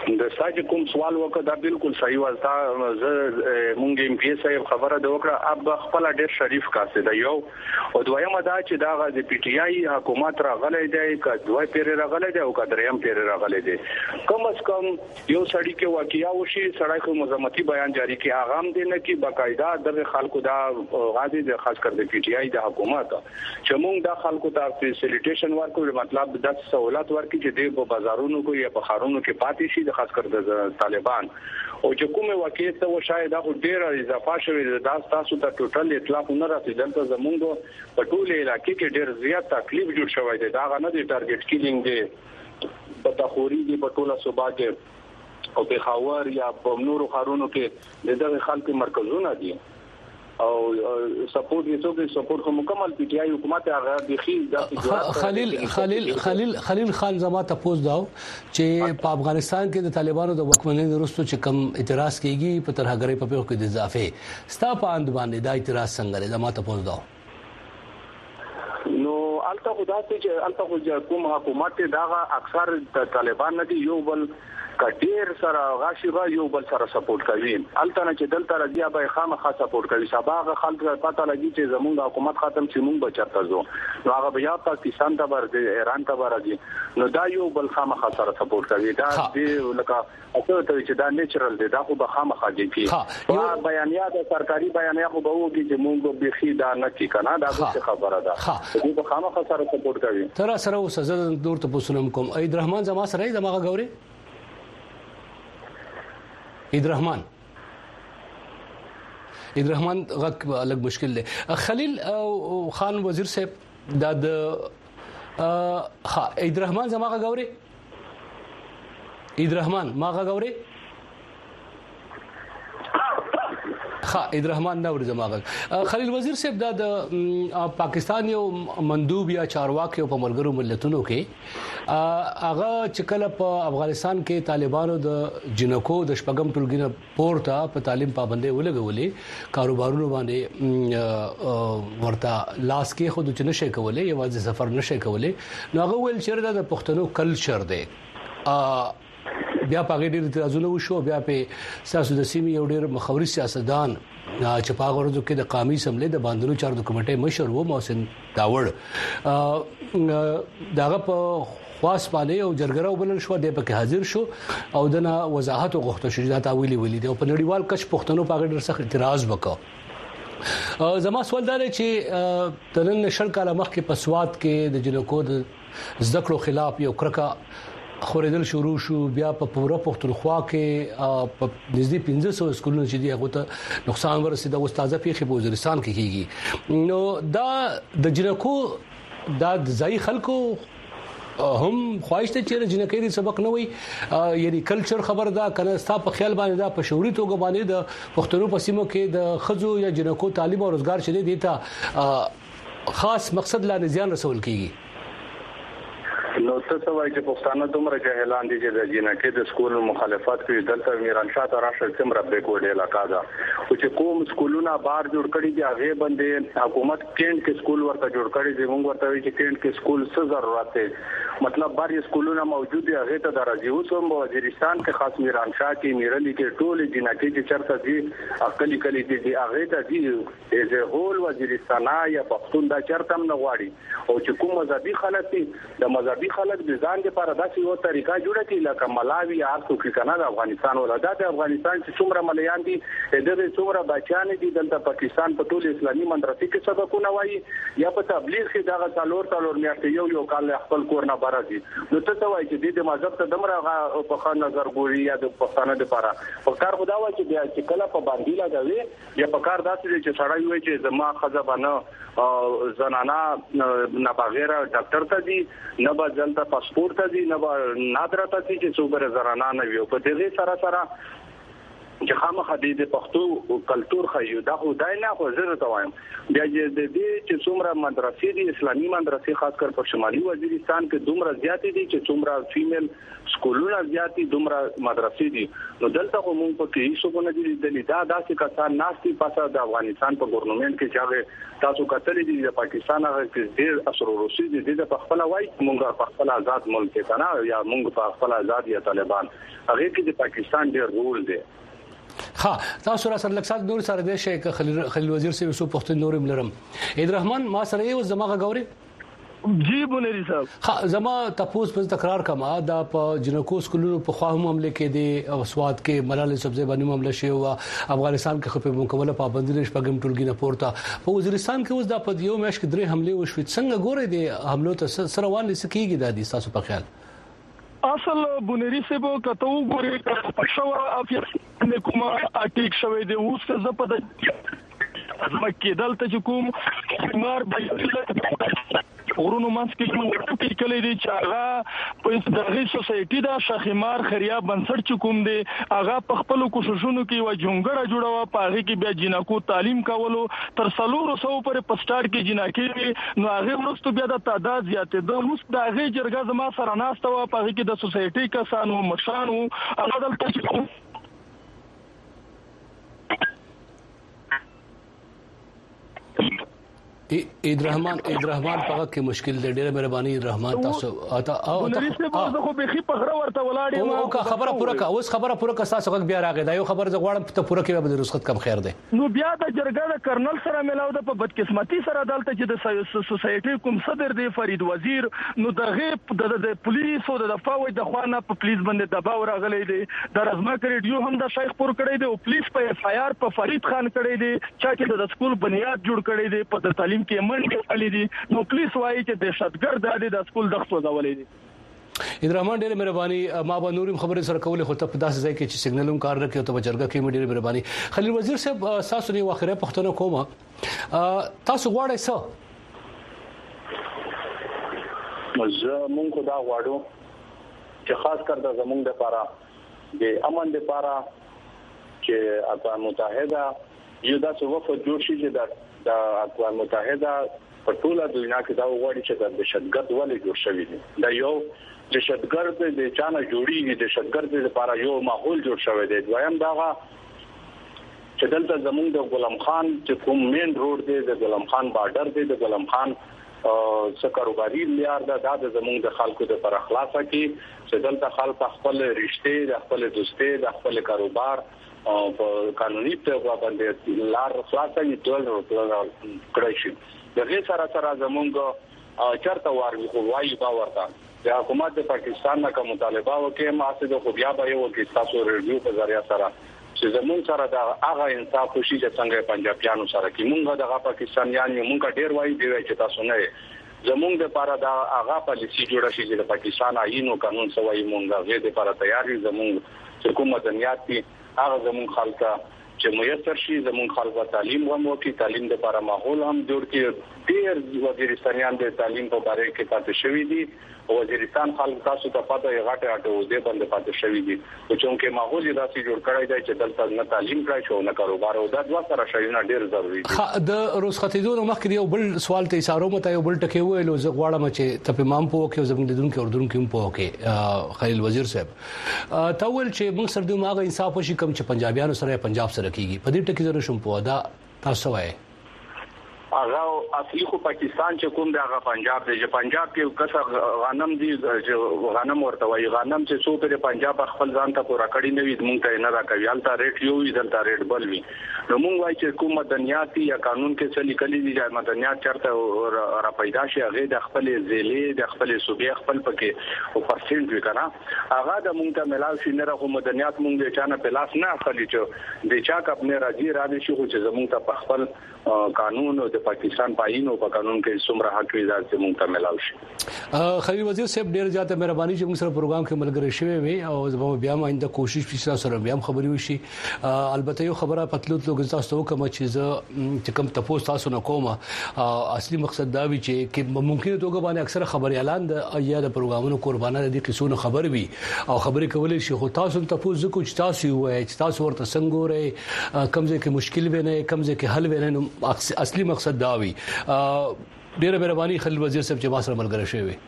[SPEAKER 3] د ساج کوم سوال وکړه دا بالکل صحیح واسطه زه مونږ ایم پی ایس خبره د وکړه اب خپل ډېر شریف کاسه دی یو او دویمه دا چې دا د پی ټی آی حکومت راغلی دی ک دوی پیر راغلی دی او کدریم پیر راغلی دی کم از کم یو سړی کې واقعیا وشي سړی کو مزمتي بیان جاری کی اغام دي نه کی باقاعده د خلکو دا غادي د خاص کر د پی ټی آی د حکومت چې مونږ د خلکو ته فیسیلیټیشن ورکو مطلب د سہولت ورکړي چې د بازارونو کو یا په خارونو کې پاتې شي خاص کر د طالبان او چې کومه واقعي ته و شاید دا ډیره اضافه شوی دا تاسو ته ټوټل اطلاق نه رسیدل ته زمونږ په ټول علاقې کې ډیر زیات تکلیف جوړ شوی دی دا غنه دی ټارګټ کیلینګ دی په تخوري دی په ټوله صوبا کې او په خاور یا په نورو خارونو کې د دغه خلکو مرکزونه دي او سپورټ یې څوک سپورټ کوم مکمل پی ټی آی حکومت هغه د خیل د
[SPEAKER 1] خلیل خلیل خلیل خلیل خان زما تاسو داو چې په افغانستان کې د طالبانو د حکومت وروسته چې کم اعتراض کیږي په ترهګرۍ په پیښو کې د اضافه ستا په اند باندې دا اعتراض څنګه لري زما تاسو داو
[SPEAKER 3] نو الته خدا چې الته کوم حکومت دا اکثر طالبان نه یو بل کډیر سره غاشبه یو بل سره سپورټ کوي الته نه چې دلته راځي به خامخا سپورټ کوي سبا خلک پته لګي چې زمونږ حکومت ختم چې مونږ بچته زو نو هغه بیا پاکستان ته ورځي ایران ته ورځي نو دا یو بل خامخا سره سپورټ کوي دا د لکه اته ته چې دا نیچرل دی دا خو به خامخا دی کی او بیانیه د سرکاري بیانیه خو به وږي چې مونږ به خي دا نه کی کنه دا څه خبره ده دې په خامخا سره سپورټ کوي
[SPEAKER 1] تر سره اوس زه دور ته پوښتنه کوم اید رحمان زما سره زما غوري عید رحمان عید رحمان غک الګ مشکل دی خلیل خان وزیر صاحب دا د ها عید رحمان زما غوري عید رحمان ما غوري ها عید رحمان نور زماغ خلیل وزیر صاحب دا د پاکستان یو مندوب یا چارواکي په ملګرو ملتونو کې هغه چې کله په افغانستان کې طالبانو د جنکو د شپږم ټولګي پورته په تعلیم پابندي ولګولې کاروبارونو باندې ورته لاس کې خود چې نشي کولای یوازې سفر نشي کولای نو هغه ول چې د پښتنو کلچر دی بیا په غیر اعتراضونه وشو بیا په سیاسي د سیمې یو ډېر مخوري سیاستدان چې په هغه ورځو کې د قومي سملې د باندونو چار د کمیټې مشر وو محسن داوړ داغه په خاص باندې او جرګره وبلل شو د پکې حاضر شو او د وضاحت غوښتنه شو دا ویلي ویلي او په نړیوال کچ پښتنو په غیر سخت اعتراض وکړ زما سوال دا دی چې تنن نشل کاله مخکې په سواد کې د جنکو د زده کړو خلاف یو کرکا خوریدل شروع شو بیا په پوره پښتونخوا کې په نږدې پنځه سوه سکولونو چې دی هغه ته نقصان ورسید او استاده پیخي په وزیرستان کې کیږي نو دا د جنکو دا ځای خلکو هم خواهشته چې جنکې سبق نه وي یعنی کلچر خبر دا کنه ستا په خیال باندې دا په شعوري توګه باندې د پښتنو په سیمو کې د خزو یا جنکو تعلیم او روزګار شې دي ته خاص مقصد لا زیان رسول کیږي
[SPEAKER 3] نو څه وایي چې پښتانه دومره جاهلان دي چې د جنکې د سکول مخالفت کوي دلته میران شاه ته راشه څومره بیکورډ علاقہ ده او چې کوم سکولونه بار جوړ کړي دي هغه باندې حکومت کینټ کې سکول ورته جوړ کړي دي موږ ورته وایي چې کینټ کې سکول څه ضرورت دی مطلب بار سکولونه موجود دي هغه ته درځي اوس هم وزیرستان کې خاص میران شاه کې میرلی کې ټول جنکې چې چرته دي خپل کلی دي هغه ته دي د هول وزیرستان یا پښتون دا چرته نه غواړي او چې کوم مذهبي خلک دي د مذهبي خلک د ځان لپاره داسې یو طریقه جوړه کړي لکه ملاوي آرسو کې کنه د افغانستان ولادت افغانستان چې څومره مليان دي د دې څومره بچیان دي دلته پاکستان په ټول اسلامي مدرسې کې سبقونه وایي یا په تبلیغ کې دا څلور څلور میاشتې یو یو کال خپل کور نه بار دي نو ته وایي چې د مذهب ته دمره په خان نظر ګوري یا د پښتانه لپاره په کار خدا وایي چې بیا چې کله په باندې لګوي یا په کار داسې چې سړی وایي چې زما خزبانه زنانا نه بغیر ډاکټر ته دي نه به ځلته پاسپورت ته دي نه به نادر ته دي چې څوبره زنانا نه وي په دې سره سره چې خامخا د پښتو کلچر خایو دا خو دای نه خو زه ته وایم بیا چې د دې چې څومره مدرسې دي اسلامي مدرسې خاص کر په شمالي وزیرستان کې دومره زیاتې دي چې څومره فیمیل سکولونه زیاتې دومره مدرسې دي نو دلته کوم په کې هیڅ کو نه دي د دا داسې کسان ناشتي پاسه د افغانستان په ګورنمنت کې چې تاسو کتلې دي د پاکستان هغه کې ډېر اثر ورسي دي د خپل وای مونږه په خپل آزاد ملک کې کنه یا مونږ په خپل آزاد یا طالبان هغه کې د پاکستان ډېر رول دی
[SPEAKER 1] ها تاسو را سره لکسات نور سره د شیخ خلیل خلیل وزیر سره سو پښتون نور ملرم عید الرحمن ما سره یو زماغه غوري
[SPEAKER 4] جی بنری صاحب
[SPEAKER 1] ها زما تاسو په تکرار کما دا په جنکو سکولونو په خواهم معاملې کې دي او سواد کې ملال سبزی باندې معاملې شي او افغانستان کې خپل مکمله پابندي نش پګم ټولګي نه پورته په وزیرستان کې اوس دا په یو مېش کې درې حمله وشوي څنګه ګوري دي حمله ته سره وان لسکیږي د دې تاسو په خیال
[SPEAKER 4] اصل بنری سبو کتو ګوري پښوا افیس نه کومه اټیک شوی دی اوس څه په ازما کې دلته چې کوم مار به ورونو مانس کې کوم ټکی کلی دی چې هغه په دغه سوسایټي دا شخمار خریا بنسټ چې کوم دی هغه په خپل کوششونو کې و جونګړه جوړوا پاره کې بیا جنکو تعلیم کولو تر څلور سو پر پسټار کې جنکې نو هغه ورستو بیا د تعداد زیاتې د اوس د هغه جرګه زما سره ناشته و پاره کې د سوسایټي کسانو مشرانو هغه دلته
[SPEAKER 1] عید الرحمن عید الرحمن په کې مشکل دی ډېر مهرباني الرحمن تاسو اته او
[SPEAKER 4] تاسو خو به خي په غره ورته ولاړې
[SPEAKER 1] ما او خبره پوره کا اوس خبره پوره کا تاسو غږ بیا راغی دا یو خبر ز غواړم ته پوره کې به رسخت کم خیر دی
[SPEAKER 4] نو بیا د جرګه د کرنل سره ملاو د په بدقسمتي سره دلته چې د سوسایټي کوم صدر دی فرید وزیر نو دغه د پولیس او د دفاع د خوانه په پولیس باندې دباو راغلی دی د رزما کریډیو هم د شیخ پور کړی دی او پولیس په اف آی آر په فرید خان کړی دی چې د سکول بنیاد جوړ کړی دی په تعلیم کې منډه علي دي نو پولیس وايي چې دهشتګرد د سکول دغه ځولې دي
[SPEAKER 1] عید الرحمن ډېر مهرباني ما به نورم خبره سره کولې خو ته په داسې ځای کې چې سیګنلوم کار راکې ته بچرګه کې ډېر مهرباني خلیل وزیر صاحب تاسو نه واخره پښتنو کومه تاسو غواړئ څه
[SPEAKER 3] زه مونږ دا غواړو چې خاص کر د زمونږ لپاره د امن لپاره چې اقوام متحده یو داسې وفد جوړ شي چې د اقوام متحده په ټوله دنیا کې دا وغواړي چې د دهشتګرد ولې جوړ شوی دی دا یو دهشتګرد د چانه جوړیږي دهشتګرد لپاره یو ماحول جوړ شوی دی دویم دا چې دلته زمونږ د غلام خان چې کوم مین روډ دی د غلام خان بارډر دی د غلام خان څه کاروباري لیار دا د زمونږ د خلکو د پر اخلاصه کې چې دلته خلک خپل رشته د خپل دوستي د خپل کاروبار او په قانوني توګه باندې لار خلاصه یې ټول کړی شي دغه سره سره زمونږ چرته واري خو وايي با ورته د حکومت د پاکستان نه کوم مطالبه وکړي ما څه د خو بیا به یو کې تاسو ریډیو په ذریعہ سره چې زمونږ سره د هغه انصاف خوشي چې څنګه پنجابیانو سره کې مونږ د پاکستانیان یو مونږ ډیر وایي دی چې تاسو نه زمونږ د لپاره دا هغه پالیسی جوړه شي چې د پاکستان آئین او قانون سوي مونږ غوې د لپاره تیار یو زمونږ حکومت دنیاتي هغه زمونږ خلک چې میسر شي زمونږ خلک تعلیم هم وکړي تعلیم د لپاره ماحول هم جوړ کړي ډېر وزیرستانیان د تعلیم په اړه کې پاتې شوی دي وزیرستان خلک تاسو ته پته یې غاټه اټو دې باندې پاتې شوی دي او چې ماحول یې داسې جوړ کړی دی چې دلته نه تعلیم کړی شو نه کاروبار او دا دوه سره شیونه ډېر ضروری دي
[SPEAKER 1] د روسختیدو مخکې یو بل سوال ته اشاره مته یو بل ټکی ویلو زه غواړم چې ته په مام په کې زموږ لیدونکو اردن کې هم په کې خلیل وزیر صاحب تا ول چې موږ سره د ماغه انصاف وشي کوم چې پنجابیانو سره پنجاب سره کیږي په دې ټکی زره شوم په دا تاسو وایي
[SPEAKER 3] هغه اصلي خو پاکستان چې کوم دی هغه پنجاب دی چې پنجاب کې کسر غنم دي چې غنم ورته وایي غنم چې څو پر پنجاب خپل ځان ته پورا کړی نه وي مونږ ته نه راکوي الته ریټ یو وي دلته ریټ بل وي نو مونږ وایي چې کوم مدنیاتي یا قانون کې څه لیکلي دي چې مدنیات چرته را پیدا شي هغه د خپل ضلع د خپل صوبې خپل پکې او پرسنټ وی کنه هغه د مونږ ته ملاو شي نه راغو مدنیات مونږ د چانه پلاس نه اخلي چې د چا کپنه راځي را دي شي چې زمونږ ته په خپل قانون او د پاکستان پاینو په قانون کې څومره حق وي چې موږ ته ملاوي شي.
[SPEAKER 1] خلیل وزیر صاحب ډیر زیاته مهرباني چې موږ سره پروګرام کې ملګری شوي وي او زموږ بیا ماینده کوشش پېښه سره بیا خبري وشي. البته یو خبره پتلوت لوګ تاسو کوم چې چې کوم تاسو تاسو نه کومه اصلي مقصد دا وی چې ممکن توګه باندې اکثر خبري اعلان د یا د پروګرامونو قربانه دي قصو خبر وي او خبري کولې شي خو تاسو تاسو کو چې تاسو وای چې تاسو ورته څنګه ورې کمزې کې مشکل به نه کمزې کې حل به نه اصلي مقصد دا وي. ډیره مهرباني خلیل وزیر صاحب چې ما سره ملګری شوي.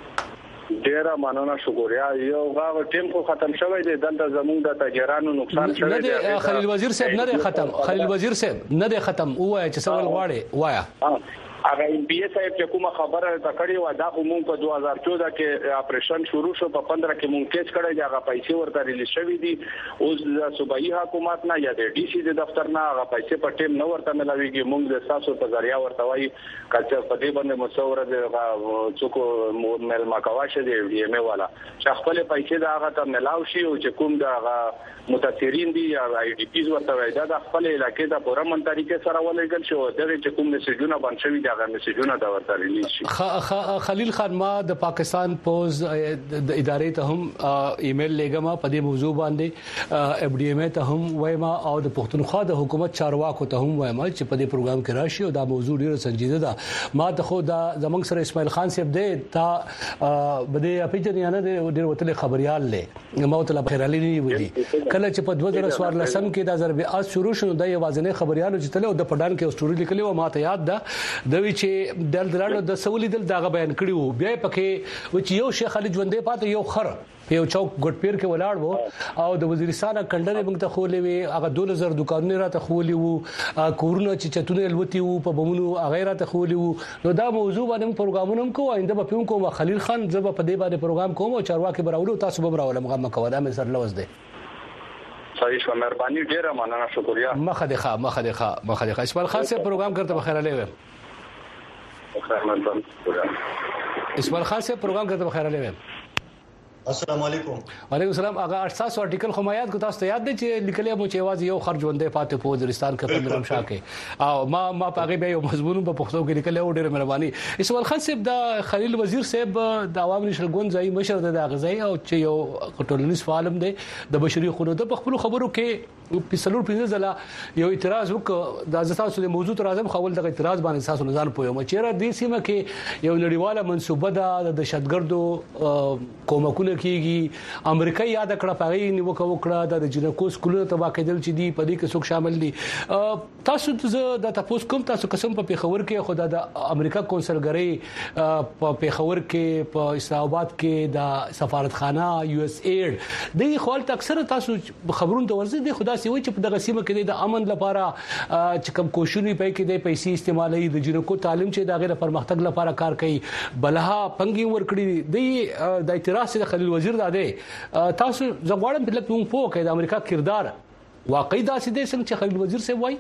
[SPEAKER 3] ډیره مننه شکریا. یو غو ټیم خو ختم شوی دی دلته زموږ د تاجرانو نقصان شوی دی.
[SPEAKER 1] خلیل وزیر صاحب نه ختم خلیل وزیر صاحب نه ختم وای چې سوال غواړي وایا.
[SPEAKER 3] هغه ام پی ایس صاحب چې کومه خبره تکړی و دا خو مونږ په دوه هزار چودہ کې اپریشن شروع شو په پندرہ کې مونږ کیس کړی دا هغه پیسې ورته ریلیز شوې دي. اوس د صوبایي حکومت نه یا د ډي سي د دفتر نه هغه پیسې په ټیم نه ورته ملاويږي. مونږ د تاسو په ذریعہ ورته وایي کله په دې باندې مصور د څوک مل ماکواشه دی ډي ام ای والا چې خپل پیسې دا هغه ته ملاوي شي او چې کوم دا هغه متاثرین دي یا آی ډي پیز ورته وایي دا د خپل علاقې د پورمن طریقې سره ولېګل شو دغه چې کوم میسجونه باندې شوی دا میسجونه دا ورته ریلیز شي.
[SPEAKER 1] خلیل خان ما د پاکستان پوز د ادارې ته هم ایمیل لګما په دې موضوع باندې اف ډي ام ای ته هم وایم او د پښتونخوا د حکومت چارواکو ته هم وایم چې په دې پروګرام کې راشي او دا موضوع ډیره سنجیده ده. ما ته خو دا زمنګ سره اسماعیل خان صاحب دی تا بده اپیجن یا نه ډیر وتل خبريال لې ما ته بخیر علي نه ودی کله چې په دوه هزار څوارلس کې د ضرب اس شروع شو د یوازنې خبريالو چې تل د پډان کې سټوري لیکلې و ما ته یاد ده د وی چې دل دلانو د سولې دل داغه بیان کړیو بیا پکې و چې یو شیخ علي ژوندې پاتې یو خر یو چوک ګټ پیر کې ولاړ وو او د وزیرستان کندنې موږ ته خولې وي هغه دوه هزار دکانونه راته خولې وو کورونه چې چتونه الوتی وو په بمونو غیره ته خولې وو. نو دا موضوع باندې پروګرامونه کوم آینده په پیوم کوم خلیل خان زب په دې باندې پروګرام کوم او چارواکي براولو تاسو به براول مغه مکو دا مې سر لوز دی.
[SPEAKER 3] صحیح شو مهرباني ډیره مننه شکریا.
[SPEAKER 1] مخه ده ښه مخه ده ښه مخه ده اسماعیل خان سے پروګرام کرتے بخیر علی و اسماعیل خان سے پروګرام کرتے بخیر علی و.
[SPEAKER 5] السلام علیکم.
[SPEAKER 1] وعلیکم السلام. هغه احساس ارټیکل خو ما یاد کو تاسو ته یاد دي چې لیکلې مو چې आवाज یو خرج وندې پاتې په وزیرستان کې پندرم شاه کې او ما ما پاګه به یو مضمون په پښتو کې لیکلې و ډېر مهرباني. اسماعیل خان صاحب د خلیل وزیر صاحب د عوام نشل ګوند ځای مشر د غزای او چې یو ټولنیز فعالم دی د بشري حقوقو د خپل خبرو کې په سلور پنځه ځله یو اعتراض وکړ د ځتاسو د موضوع تر اعظم خول د اعتراض باندې اساس نظر پوي مو چیرې د سیمه کې یو نړیواله منسوبه ده د دهشتګردو کومکونه کیږي امریکا یاد کړه پغی نیوکه وکړه د جنکو سکولونو تبا کېدل چې دی په دې کې څوک شامل دي. تاسو د تاسو کوم تاسو قسم په پیښور کې خدای د امریکا کونسلګری په پیښور کې په اسلام آباد کې د سفارتخانه یو اس ایډ د خپل اکثر تاسو خبرونه د ورزه دي خدا سي وي چې په دغه سیمه کې د امن لپاره چې کوم کوششونه پي کې د پیسې استعمالي د جنکو تعلیم چې د غیر پرمختګ لپاره کار کوي بلها پنګي ورکړي د د اعتراض د خلیل وزیر ده تاسو زغواړم په لپاره په کې د امریکا کردار واقعي داسې دي څنګه چې خلیل وزیر صاحب وایي.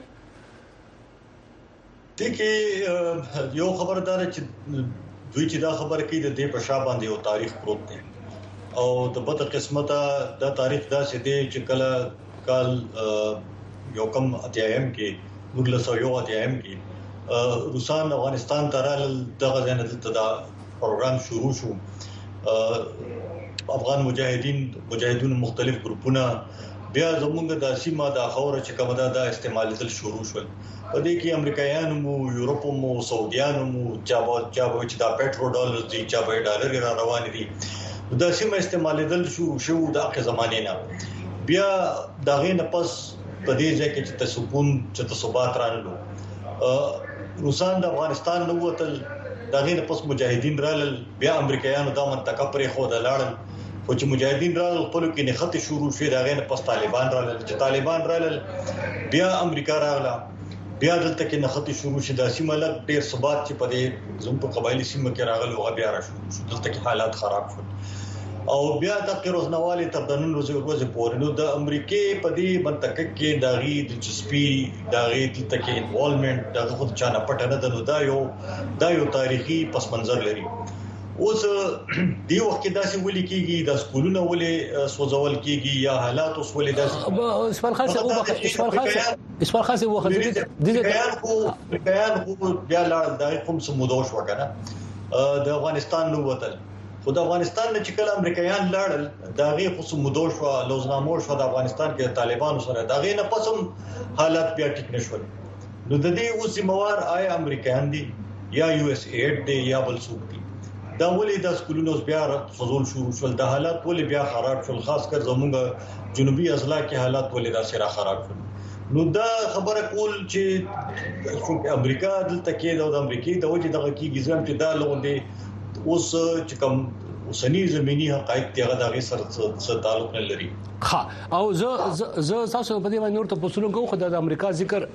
[SPEAKER 5] دغه یو خبردار چې دوی چې دا خبره کوي د دې په شا باندې یو تاریخ پروت دی او د بد قسمته دا تاریخ داسې دی چې کله کال یو کم اتیایم کې نورلس یو اتیایم کې روسان افغانستان ته رال دغه ځنه د دا پروګرام شروع شو. افغان مجاهدین مجاهدون مختلف ګروپونه بیا زمونږ د سیمه د خوره چې کومه دا استعمالېدل شروع شول په دې کې امریکایانو مو یورپ مو سعودیانو مو چابو چابو چې دا پټرول ډالر دي چابو ډالر را روان دي دا سیمه استعمالېدل شروع شو د اخر زمانه نه بیا دغه نه پس په دې ځای کې چې تسکون چې تصوبات رانلو روسان د افغانستان نو وتل دغه نه پس مجاهدین رال بیا امریکایانو دا منطقه پرې خو د لاړل خو چې مجاهدین رال خپل کې نه خط شروع شو دغه نه پس طالبان رال چې طالبان رال بیا امریکا راغله بیا دلته کې نه خط شروع شو د سیمه لږ ډیر ثبات چې په دې زموږ په قبایلی سیمه کې راغله او بیا را شروع شو دلته کې حالات خراب شول او بیا د قروزنوالي تر د نن ورځې ورځې پورې نو د امریکای په دې منطقه کې د غي د چسپي د غي د تکي انوالومنت د خود چانه پټنه د نو دا یو دا یو تاریخي پس منظر لري. اوس دی وخت کې داسې ولي کېږي د سکولونو ولې سوځول کېږي یا حالات اوس ولې داسې
[SPEAKER 1] اسماعیل خان صاحب اسماعیل خان اسماعیل خان سي وخت
[SPEAKER 5] دي بیان خو بیان خو بیا لاړ د کوم سمودوش وکنه د افغانستان نو وتل خو د افغانستان نه چې کله امریکایان لاړل دا غي خو سمودوش او لوزنامو شو د افغانستان کې طالبانو سره دا غي نه پسم حالات بیا ټیک نشول نو د دې اوسې موار آی امریکایان دي یا یو اس ایډ دي یا بل څوک دي دا ولې د سکولونو بیا فزول شروع شول د حالات ولې بیا خراب شول خاص کر زموږ جنوبي اضلاع کې حالات ولې دا سره خراب شول نو دا خبره کول چې امریکا دلته کې د امریکای د وجه دغه کیږي ځم چې دا لوندې اوس چې کوم اوسنی زميني حقایق دغه دغه سره څه تعلق نه لري
[SPEAKER 1] ها او زه زه تاسو په دې باندې نور ته پوښتنه کوم خدای د امریکا ذکر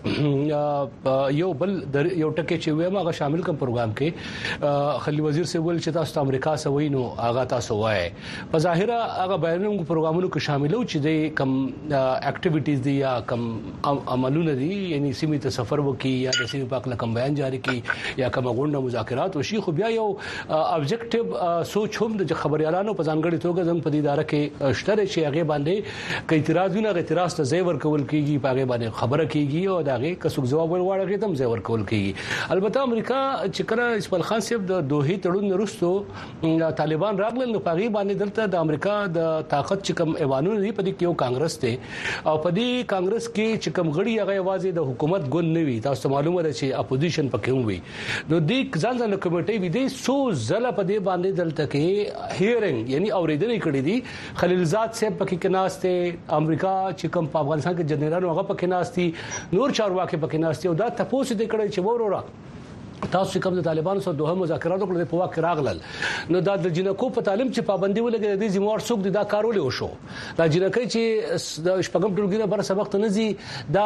[SPEAKER 1] یو بل یو ټکی چې وایم هغه شامل کوم پروګرام کې خلی وزیر سی ول چې تاسو د امریکا سوي نو هغه تاسو وای په ظاهره هغه بیانونو پروګرامونو کې شاملو چې د کم اکټیویټیز دي یا کم عملونه دي یعنی سیمه ته سفر وکي یا د سیمه پاک لکم بیان جاری کی یا کوم غونډه مذاکرات وشي خو بیا یو ابجیکټیو سوچ هم د خبريالانو په ځانګړي توګه زموږ په دې اداره کې شته چې هغه باندې کې اعتراضونه اعتراض ته ځای ورکول کیږي په هغه باندې خبره کیږي او داغه کڅوک جواب ورواړي تم ځای ورکول کیږي البته امریکا چې کله اسماعیل خان صاحب د دوه تړون وروسته طالبان راغلل نو په هغه باندې دلته د امریکا د طاقت چې کوم ایوانونه دی په دې کې یو کانګرس ته او په دې کانګرس کې چې کوم غړي هغه आवाज د حکومت ګون نه وي تاسو معلومه ده چې اپوزیشن پکې وي نو د ځان ځان کمیټې وي د سو زله په دې باندې دلته کې هیرینګ یعنی اوریدنې کړې دي خلیلزاد صاحب پکې کناسته امریکا چې کوم په افغانستان کې جنرالانو هغه پکې ناشتي نور چارواکي پکې ناشتي او دا تاسو دې کړی چې وروره تاسو کوم د طالبانو سره دوه مذاکرات وکړل په واقع راغلل نو دا د جنکو په تعلیم چې پابندي ولګي د زموږ څوک د دا کارول وشو دا جنکې چې د شپږم ټولګي بر سبق ته نزي دا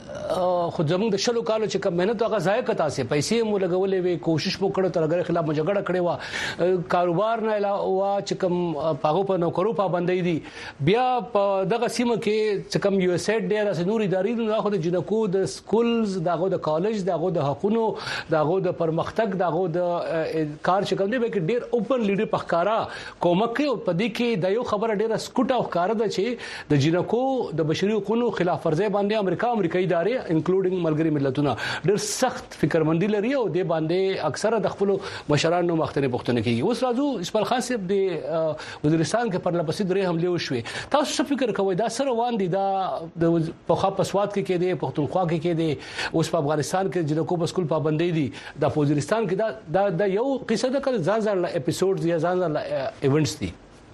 [SPEAKER 1] خو زموږ د شلو کالو چې کوم مهنت هغه ضایع کتا سي پیسې مو لګولې وي کوشش مو کړو ترګر خلاف مجګړه کړې و کاروبار نه علاوه چې کوم پاغو په نوکرو پابندي دي بیا په دغه سیمه کې چې کوم یو اس ایډ ډیر اس نور ادارې نه خو د جنکو د سکولز دغه د کالج دغه د حقونو دغه د پرمختګ دغه د کار چې کوم دی به ډیر اوپن لیډر پخکارا کومک او پدې کې د یو خبره ډیره سکوټه او ښکارا ده چې د جنکو د بشري حقوقو خلاف ورزي باندې امریکا امریکایي ادارې انکلوډینګ ملګری ملتونه ډیر سخت فکرمندي لري او د باندې اکثره د خپل مشرانو مختلف پښتنه کوي اوس راځو اسماعیل خان صاحب د وزیرستان کې پر لپسې درې حمله وشوي تاسو څه فکر کوئ دا سره وان دي دا د پخوا پسواد کې کې دي پښتونخوا کې کې دي اوس په افغانستان کې جنکو په سکول پابندي دي د وزیرستان کې دا د یو قصه د کله ځان ځان اپیسوډز یا ځان ځان ایونټس دي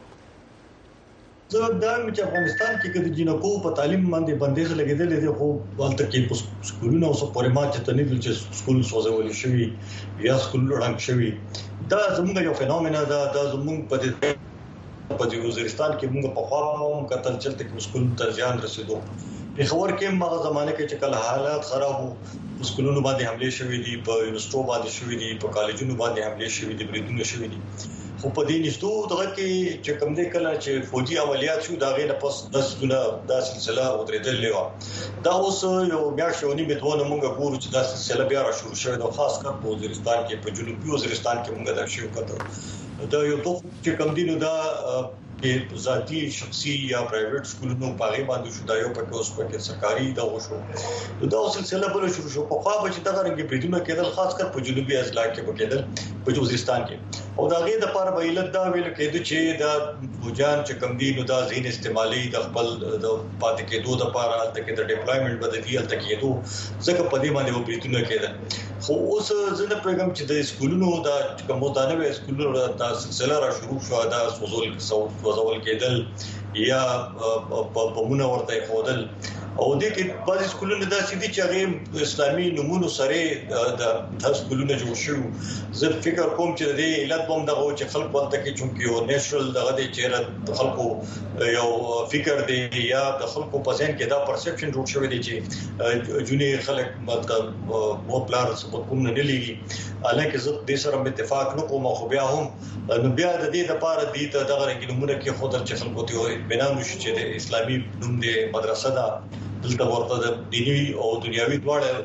[SPEAKER 5] زه دا چې افغانستان کې د جنکو په تعلیم باندې بندیز لګیدل دي خو ولته کې سکولونه اوس په رما چې تنه چې سکول سوځول شي یا سکول رنګ شي دا زموږ یو فینومنا دا د زموږ په دې په دې وزیرستان کې موږ په خوا هم کتل چلته کې سکول ته ځان رسیدو په خبر کې مغه زمانه کې چې کله حالات خراب وو سکولونو باندې حمله شوې دي په یونیورسيټو باندې شوې دي په کالجونو باندې حمله شوې دي بریدونه شوې دي خو په دې نشته دغه کې چې کوم دې کله چې فوجي عملیات شو دا غي نه پس داس دونه دا سلسله ودرېدلې و دا اوس یو میاشتونی بدونه مونږ ګورو چې دا سلسله بیا را شروع شوه د خاص کر په وزیرستان کې په جنوبي وزیرستان کې مونږ دا شی وکړو دا یو ټوک چې کوم دینو دا په ذاتی شخصي یا پرایویټ سکولونو په غي باندې شو دا یو په اوس په کې سرکاري دا وشو دا سلسله بل شروع شو په خوا به چې دا رنګ بریدونه کېدل خاص کر په جنوبي اضلاع کې کېدل په وزیرستان کې او دا غي د پاره به علت دا ویل کېد چې دا بوجان چې کم دي نو دا زین استعمالي د خپل د پاتې کېدو د پاره د کې د ډیپلویمنت بدلی ال تکېدو ځکه په دې باندې بریدونه کېدل خو اوس زنه پیغام چې د سکولونو دا کوم دانه سکولونو دا سلسله را شروع شو دا سوزول وزول کېدل یا په مونږ ورته خودل او د کې بعض سکولونو دا سړي چې هغه اسلامي نمونه سره د سکولونو جوړ شو زه فکر کوم چې د علت بوم دغه چې خلک ولته کې چونکی یو نېشنل دغه د چیرې خلکو یو فکر دی یا د خلکو په ذهن کې دا پرسپشن جوړ شوی دی چې جونی خلک مطلب مو پلان سپورت کوم نه لګي حالانکه زه د سره اتفاق نه کوم خو بیا هم نو بیا د دې لپاره د دې دغه رنګ نمونه کې خودل چې خلکو ته بنا نشي چې د اسلامي نوم دی مدرسه ده دلته ورته د دینی او دنیوي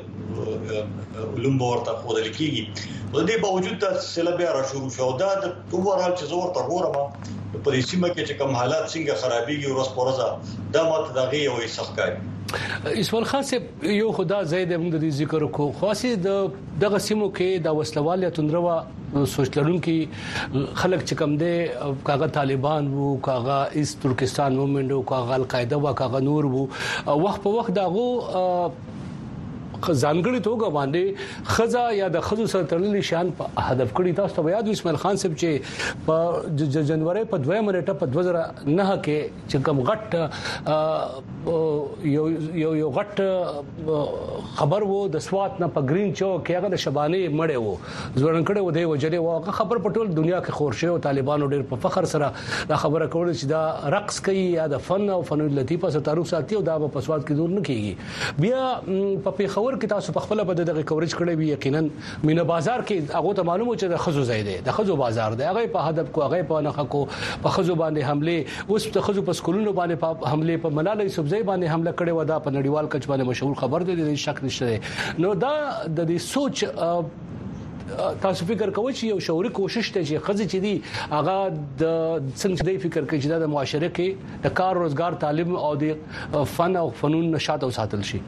[SPEAKER 5] دواړه علوم ورته خودل کیږي په دې باوجود دا سلسله بیا را شروع شو دا د اوورال چې زور ته ګورم په دې سیمه کې چې کوم حالات څنګه خرابېږي ورځ پر ورځ دا ماته دغه یو سختکاري
[SPEAKER 1] اسماعیل خان صاحب یو خدا زید موږ د ذکر کو خاصه د دغه سیمو کې د وسلوال یا تندروا سوچلون کې خلک چې کم دي کاغه طالبان وو کاغه ایست ترکستان موومېنټ وو کاغه القاعده وو کاغه نور وو وخت په وخت داغو ځانګړي توګه باندې خزا یا د خزو سره تړلې شان په هدف کړی تاسو ته یاد اسماعیل خان صاحب چې په جنوري په دوه منټه په دوه زره نه کې چې کوم غټ یو یو یو غټ خبر وو د سوات نه په گرین چوک کې هغه د شبانه مړې وو ځوړن کړي و دی وجلې وو خبر په ټول دنیا کې خور شوی او طالبانو ډېر په فخر سره دا خبره کول چې دا رقص کوي یا د فن او فن لطیفه سره تعلق ساتي او دا په سواد کې دور نه کیږي بیا په پیښور کې تاسو په خپل بده دغه کوریج کړی وي یقینا مینه بازار کې هغه ته معلومه چې د خزو زیاده د خزو بازار دی هغه په هدف کو هغه په نخ کو په خزو باندې حمله اوس د خزو په سکولونو باندې په حمله په ملالۍ صوبځي باندې حمله کړي و دا په نړیوال کچ باندې مشهور خبر دی د شک نشته نو دا د دې سوچ تاسو فکر کوئ چې یو شعوري کوشش ته چې خزي چې دی هغه د څنګه دی فکر کوي چې د معاشره کې د کار روزګار تعلیم او د فن او فنون نشاط او ساتل شي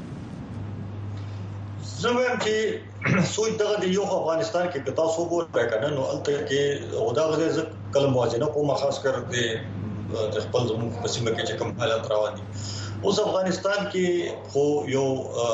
[SPEAKER 5] زموږ چې سوچ دغه د یو افغانستان کې کتا سو ګور کنه نو الته کې او دا غزه کله موازنه کوم خاص کر د خپل زموږ په سیمه کې چې کوم حالات روان دي اوس افغانستان کې خو یو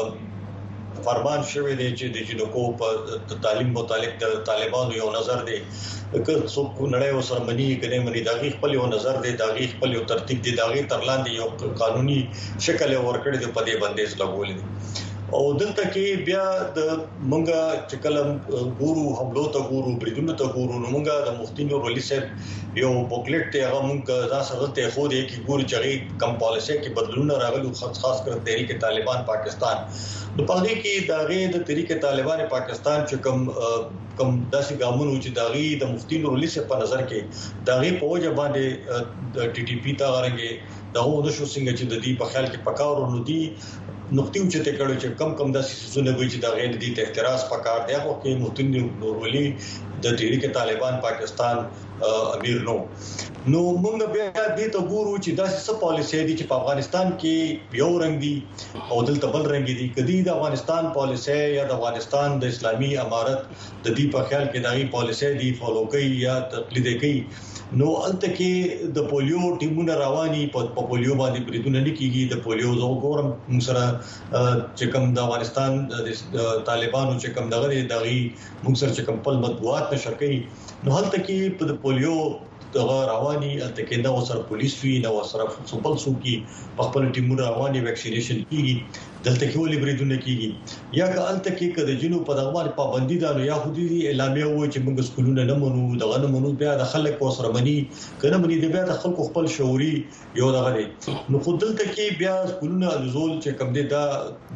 [SPEAKER 5] فرمان شوی دی چې د جنکو په تعلیم متعلق د طالبانو یو نظر دی که څوک نړۍ وسره مني کنه مني داغي خپل یو نظر دی داغي خپل یو ترتیب دی داغي ترلاندې یو قانوني شکل ورکړي د پدې بندیز لګول دي او دلته کې بیا د مونږه چې کلم ګورو حملو ته ګورو بریدونو ته ګورو نو مونږه د مفتي نور علي صاحب یو بوکلیټ ته هغه مونږه دا سره ته خو دې کې ګورو چې کم پالیسي کې بدلونه راغلي خاص خاص کر تحریک طالبان پاکستان نو په دې کې داغه د تحریک طالبان پاکستان چې کم کم داسې ګامونو چې داغي د مفتي نور علي صاحب په نظر کې داغي په وجه باندې د ټي ټي پی ته غرنګي دغه د شو څنګه چې د دې په خیال کې پکاور نو دي نقطې چې ته کړو چې کم کم داسې سونه وي چې دا غیر دي ته اعتراض پکار دی او کې متن نور ولي د تحریک طالبان پاکستان امیر نو نو موږ بیا دې ته ګورو چې داسې څه پالیسي دي چې په افغانستان کې یو رنګ دي او دلته بل رنګ دي کدي د افغانستان پالیسي یا د افغانستان د اسلامي امارت د دې په خیال کې دغه پالیسي دي فالو کوي یا تقلید کوي نو الته کې د پولیو ټیمونه رواني په پولیو باندې بریدونه نه کیږي د پولیو زو ګورم موږ سره چې کوم د افغانستان د طالبانو چې کوم دغه دغه موږ سره چې کوم په مطبوعات نشر کوي نو هلته کې په پولیو دغه رواني الته کې دا وسره پولیس وی نو وسره سپل سو کې په خپل ټیمونه رواني ویکسینیشن کیږي دلته کې ولې بریدونه کیږي یا که الته کې کده جنو په دغه باندې پابندي ده نو یا خو دې اعلامیه وو چې موږ سکولونه نه منو دغه نه منو بیا د خلک وسره مني کنه مني د بیا د خلکو خپل شعوري یو دغه دی نو خو دلته کې بیا سکولونه الزول چې کوم دي دا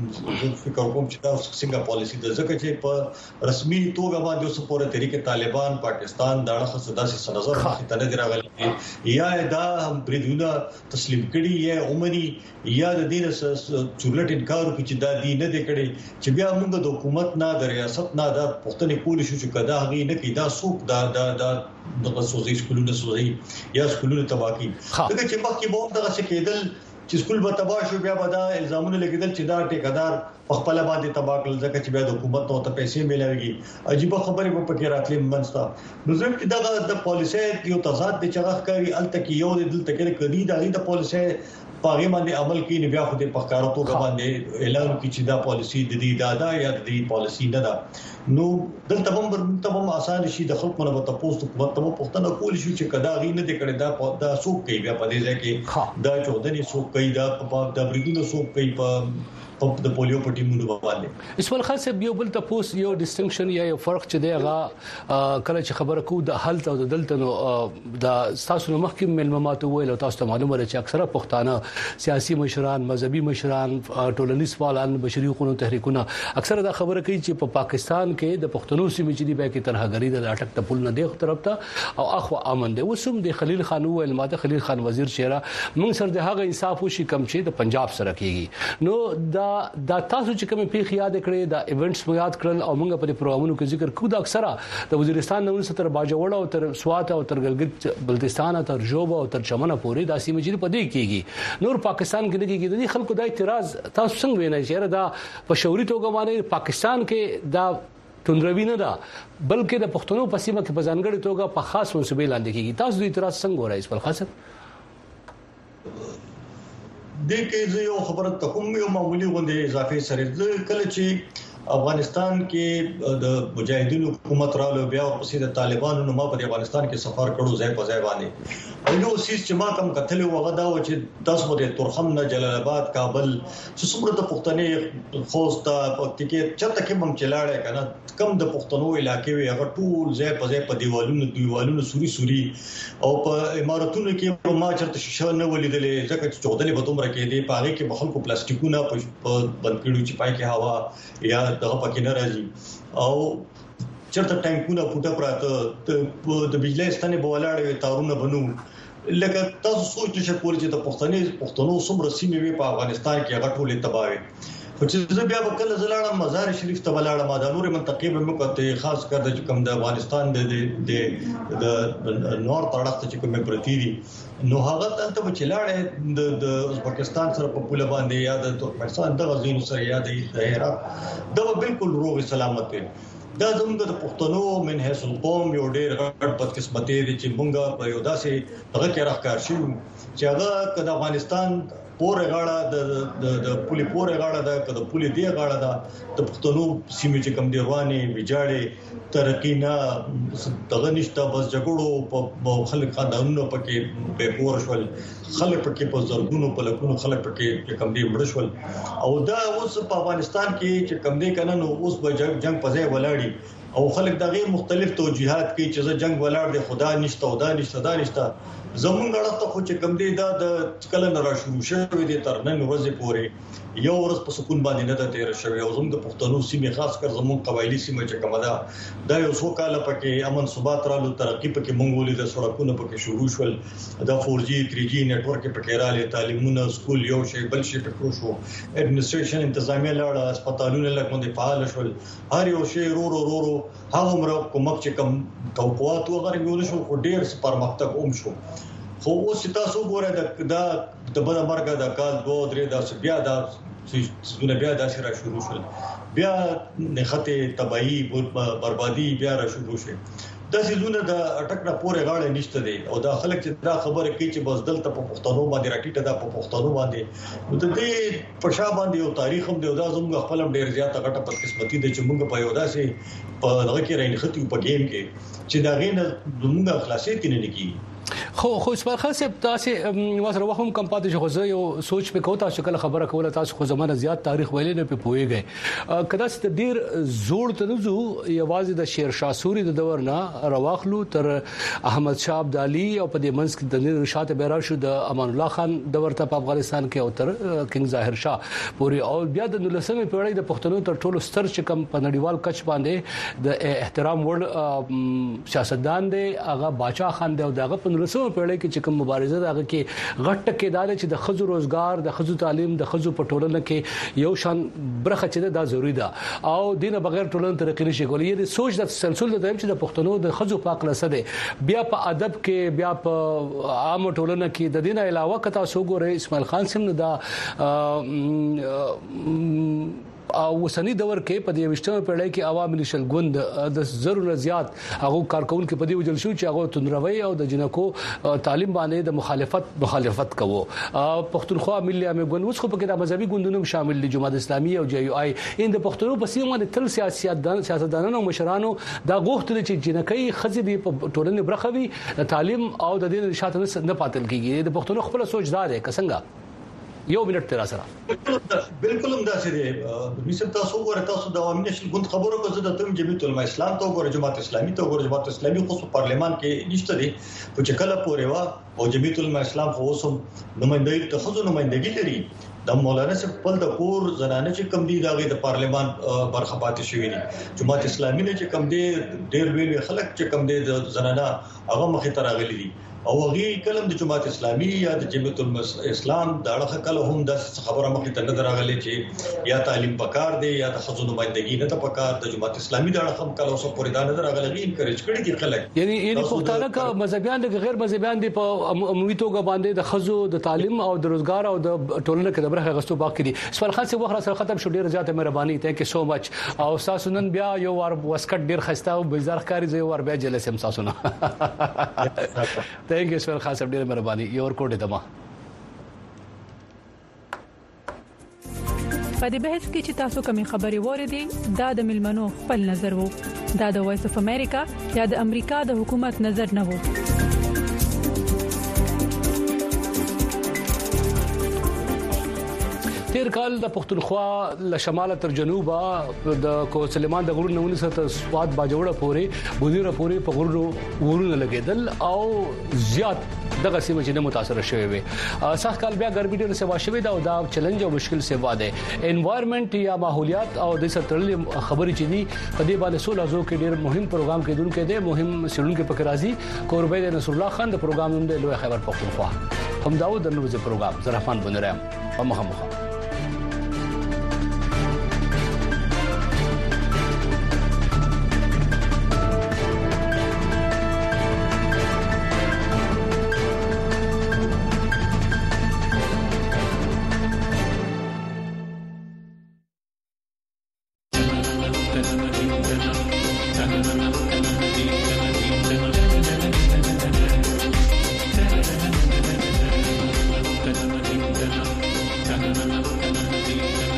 [SPEAKER 5] فکر کوم چې دا څنګه پالیسي ده ځکه چې په رسمي توګه باندې اوس پورې طریقې طالبان پاکستان دا خصدا سي نظر ته نه راغلي یا دا بریدونه تسلیم کړي یا عمري یا د دې چورلټ انکار کوي چې دا دی نه د کړي چې بیا موږ د حکومت نه د ریاست نه د پښتنې کول شو چې کدا غي نه کی دا سوق دا دا د سوزي سکولونه سوزي یا سکولونه تباکی دغه چې مخکې به دغه څه کېدل چې سکول به تباہ شو بیا به دا الزامونه لګیدل چې دا ټیکدار په خپل باندې تباہ کړل ځکه چې بیا د حکومت ته پیسې ملایږي عجیب خبره په پکې راتلې منځتا نو ځکه چې دا د پالیسي یو تضاد د چغخ کوي الته کې یو د دلته کې کدي دا د پالیسي پاغي باندې عمل کوي نه بیا خو د پخکاراتو باندې اعلان کوي چې دا پالیسي د دې دادا یا د دې پالیسي نه ده نو دلته هم ورته هم آسان شي د خلکو نه په تاسو حکومت ته پښتنه کول شي چې کدا غي نه د کړي دا دا سوق کوي بیا په دې ځای کې دا چودنی سوق کوي دا په د بریګونو سوق کوي په د پولیو په ټیمونو باندې
[SPEAKER 1] اسماعیل خان صاحب یو بل تاسو یو ډیسټینکشن یا یو فرق چې دی هغه کله چې خبره کو د حالت او د دلته نو د تاسو مخکې ملمات ویل او تاسو ته معلومه ده چې اکثره پښتانه سیاسي مشران مذهبي مشران ټولنیز فعالان بشري حقوقو تحریکونه اکثره دا خبره کوي چې په پاکستان کې د پښتنو سیمې چې دی به کې ترهګری د اٹک ته پول نه دی طرف ته او اخو امن دی وسوم د خلیل خان ویل ماده خلیل خان وزیر شهرا موږ سره د هغه انصاف وشي کم چې د پنجاب سره کیږي نو دا دا تاسو چې کوم پیښ یاد کړئ دا ایونټس مو یاد کړل او موږ په پروګرامونو کې ذکر کوو دا اکثره د وزیرستان نو ستر باجوړ او تر سوات او تر ګلګت بلتستان تر جوب او تر چمنه پورې د سیمې چې په دې کېږي نور پاکستان کې نه کېږي. د خلکو د اعتراض تاسو څنګه وینئ چې دا په شعوري توګه باندې پاکستان کې دا توندروي نه ده بلکې د پښتنو په سیمه کې په ځانګړي توګه په خاص منصوبې لاندې کېږي؟ تاسو د اعتراض څنګه ورای اسماعیل خان صاحب؟
[SPEAKER 5] د کې یو خبره ته کوم یو معمولی غونډه اضافي سره کله چې افغانستان کې د مجاهدینو حکومت رالو بیا ورپسې د طالبانو نو ما په افغانستان کې سفر کړو ځای په ځای باندې او نو سیس چې ما کوم کتل وغه دا و چې تاسو مده ترخم نه جلال آباد کابل چې څومره د پښتنې خوست پکتیکي چرته کې مم چلاړې کنه کم د پښتنو علاقې وي هغه ټول ځای په ځای په دیوالونو دیوالونو سوري سوري او په اماراتونو کې ما چرته شیشه نه ولیدلې ځکه چې چودلې به دومره کې دی په هغه کې بخلکو پلاستیکونه په بند کړو چې پای کې هوا یا دغه پکې نه راځي او چرته ټانکونه پټه پراته د بجلی ستنې بولاړې تارونه بنو لکه تاسو سوچ نشئ کولای چې د پښتنې پښتنو څومره سیمې وي په افغانستان کې هغه ټولې تباوي. خو چې زه بیا وکړل زلاړم مزار شریف ته ولاړم دا نور منطقې به مکته خاص کر د کوم د افغانستان د د نور طرف ته چې کومه پرتی دي نو هغه ته په چلاړې د د ازبکستان سره په پوله باندې یا د ترکمنستان د غزین سره یا د هرات دا بالکل روغ سلامت دی. دا زموږ د پښتنو من حیث القوم یو ډېر غټ بدقسمتي دي چې موږ په یو داسې هغه کې راخکار شو چې هغه د افغانستان پورې غاړه د د پولی پورې غاړه ده کله پولی دی غاړه ده د پښتنو سیمې چې کم دی رواني ویجاړي ترقی نه دغه نشته بس جګړو په خلک خاندانونو پکې به پور شول خلک پکې په زرګونو په لکونو خلک پکې کم دی مړ شول او دا اوس په افغانستان کې چې کم دی کنه نو اوس به جنگ په ځای ولاړی او خلک د غیر مختلف توجیهات کوي چې جنگ ولاړ دی خدا نشته او دا نشته دا نشته زمونږ اړه خو چې کم دی دا د کله نه را شروع شوی دی تر نن ورځې پورې یو ورځ په سکون باندې نه تیر شوی او زموږ د پښتنو سیمې خاص کر زموږ قبایلی سیمې چې کومه ده دا یو څو کال پکې امن ثبات رالو ترقی پکې مونږ ولې د سړکونو پکې شروع شول دا فور جی تھری جی نتورک پکې رااله تعلیمونه سکول یو شی بل شی پکې شو اډمنستریشن انتظامیه لاړه هسپتالونه لکه فعال شول هر یو شی رو رو رو رو هغه مر کومک چې کم توقعات وغیرہ ویل شو خو ډیر پرمختګ اوم شو خو اوس تاسو ګورئ دا د بل مرګ د کال دوه درې د بیا د سونه بیا د شرا شروع شول بیا نخته تباہی بربادي بیا را شروع شي د سيزونه د اٹک نه پورې غاړه نشته دي او دا خلک چې دا خبره کوي چې بس دلته په پښتنو باندې راټیټه ده په پښتنو باندې نو د دې پښا باندې یو تاریخ هم دی او دا زموږ خپل ډیر زیاته غټه بدقسمتي ده چې موږ په یو داسې په دغه کې راینختی په گیم کې چې دا غینه زموږ خلاصې کینې نه کی
[SPEAKER 1] خو خو اسماعیل خان صاحب تاسو واسره وهم کم پاتې شو زه یو سوچ په کوتا شکل خبره کوله تاسو خو زمانه زیات تاریخ ویلې نه په پويږي کدا ست ډیر زوړ تنزو یوازې د شیر شاه سوري د دور نه رواخلو تر احمد شاه ابدالي او په دې منځ کې د نیر رشاد بیرا شو د امان الله خان دور ته په افغانستان کې او تر کینګ ظاهر شاه پوری او بیا د نولسمې پیړۍ د پښتنو تر ټولو ستر چې کم په نړیوال کچ باندې د احترام وړ سیاستدان دی هغه باچا خان دی او دغه په نولسمې پیړۍ کې چې کوم مبارزه ده هغه کې غټ کېدل چې د خزو روزګار د خزو تعلیم د خزو پټولنه کې یو شان برخه چې دا ضروری ده او دینه بغیر ټولنه ترقی نشي کولای یی سوچ د تسلسل د چې د پښتنو د خزو پاک لسه ده بیا په ادب کې بیا په عام ټولنه کې د دینه علاوه کته سوګوره اسماعیل خان سم دا او وسنی دور کې په دې وشتمه پیړۍ کې عوامي شلګوند د ضرورت زیات هغه کارکون کې په دې وجل شو چې هغه تندروي او د جنکو تعلیم باندې د مخالفت مخالفت کوو پښتونخوا ملي امګون اوس خو په کې د مذهبي ګوندونو شامل دي جماعت اسلامي او جي يو اي ان د پښتنو په سیمه باندې تل سیاستدان سیاستدانانو او مشرانو دا غوښتل چې جنکۍ خزي د ټولنې برخوي تعلیم او د دین نشاط نه پاتل کیږي د پښتنو خپل سوچ دار ہے څنګه یو منټ تر سره
[SPEAKER 5] بالکل هم دا چې دی مثل تاسو ګورئ تاسو د عوامي شلګوند خبرو کو زه د تم جمعیت العلماء اسلام ته ګورم جماعت اسلامي ته ګورم جماعت اسلامي خو پارلمان کې نشته دي چې کله پورې وا او جمعیت العلماء اسلام خو اوسم نمائندګي ته خو نمائندګي لري د مولانا صاحب خپل د کور زنانه چې کم دي دغه د پارلمان برخه پاتې شوې دي جماعت اسلامي نه چې کم دي ډېر ویل خلک چې کم دي د زنانه هغه مخې ته راغلي دي او هغه کلم د جماعت اسلامي یا د جمعیت الاسلام د اړه کله هم د خبره مخې ته نه دراغلي چې یا تعلیم پکار دی یا د خزو نمائندګي نه ته پکار د جماعت اسلامي د اړه هم کله اوسه پورې دا نه دراغلي انکریج کړي دي خلک
[SPEAKER 1] یعنی یعنی پښتانه کا مذهبيان د غیر مذهبيان دي په عمومي توګه باندې د خزو د تعلیم او د روزګار او د ټولنې کې د برخه غستو باقی دي. سوال خاص وخت سره ختم شو. ډیر زیاته مهرباني. ثانک یو سو مچ. او تاسو نن بیا یو ور وسکټ ډیر خسته او بازار کاری زه ور بیا جلسه هم تاسو نه. ثانک یو سوال خاص ډیر مهرباني. یو ور کوټه دما
[SPEAKER 6] په دې بحث کې چې تاسو کومې خبرې وریدي دا د ملمنو خپل نظر وو. دا د وایس اف امریکا یا د امریکا د حکومت نظر نه وو.
[SPEAKER 1] تیر کال د پښتونخوا له شماله تر جنوبه د کوسلمان د غرونو نونی سره سواد باجوړه پورې بودیره پورې په غرونو ورونه لګیدل او زیات دغه سیمه چې نه متاثر شوی وي. سخت کال بیا ګرمي ډېر سیوا شوی دا او دا چیلنج او مشکل سیوا ده. انوایرنمنت یا ماحولیات او د سترلې خبرې چې دي په دې باندې سول ازو کې ډېر مهم پروګرام کې دونکو دی. مهم سړون کې پک راځي قربی د نصر الله خان د پروګرام نوم دی لوی خیبر پښتونخوا. هم داود د نوځي پروګرام زرحمان بنرام په مخامخ.
[SPEAKER 7] Thank you.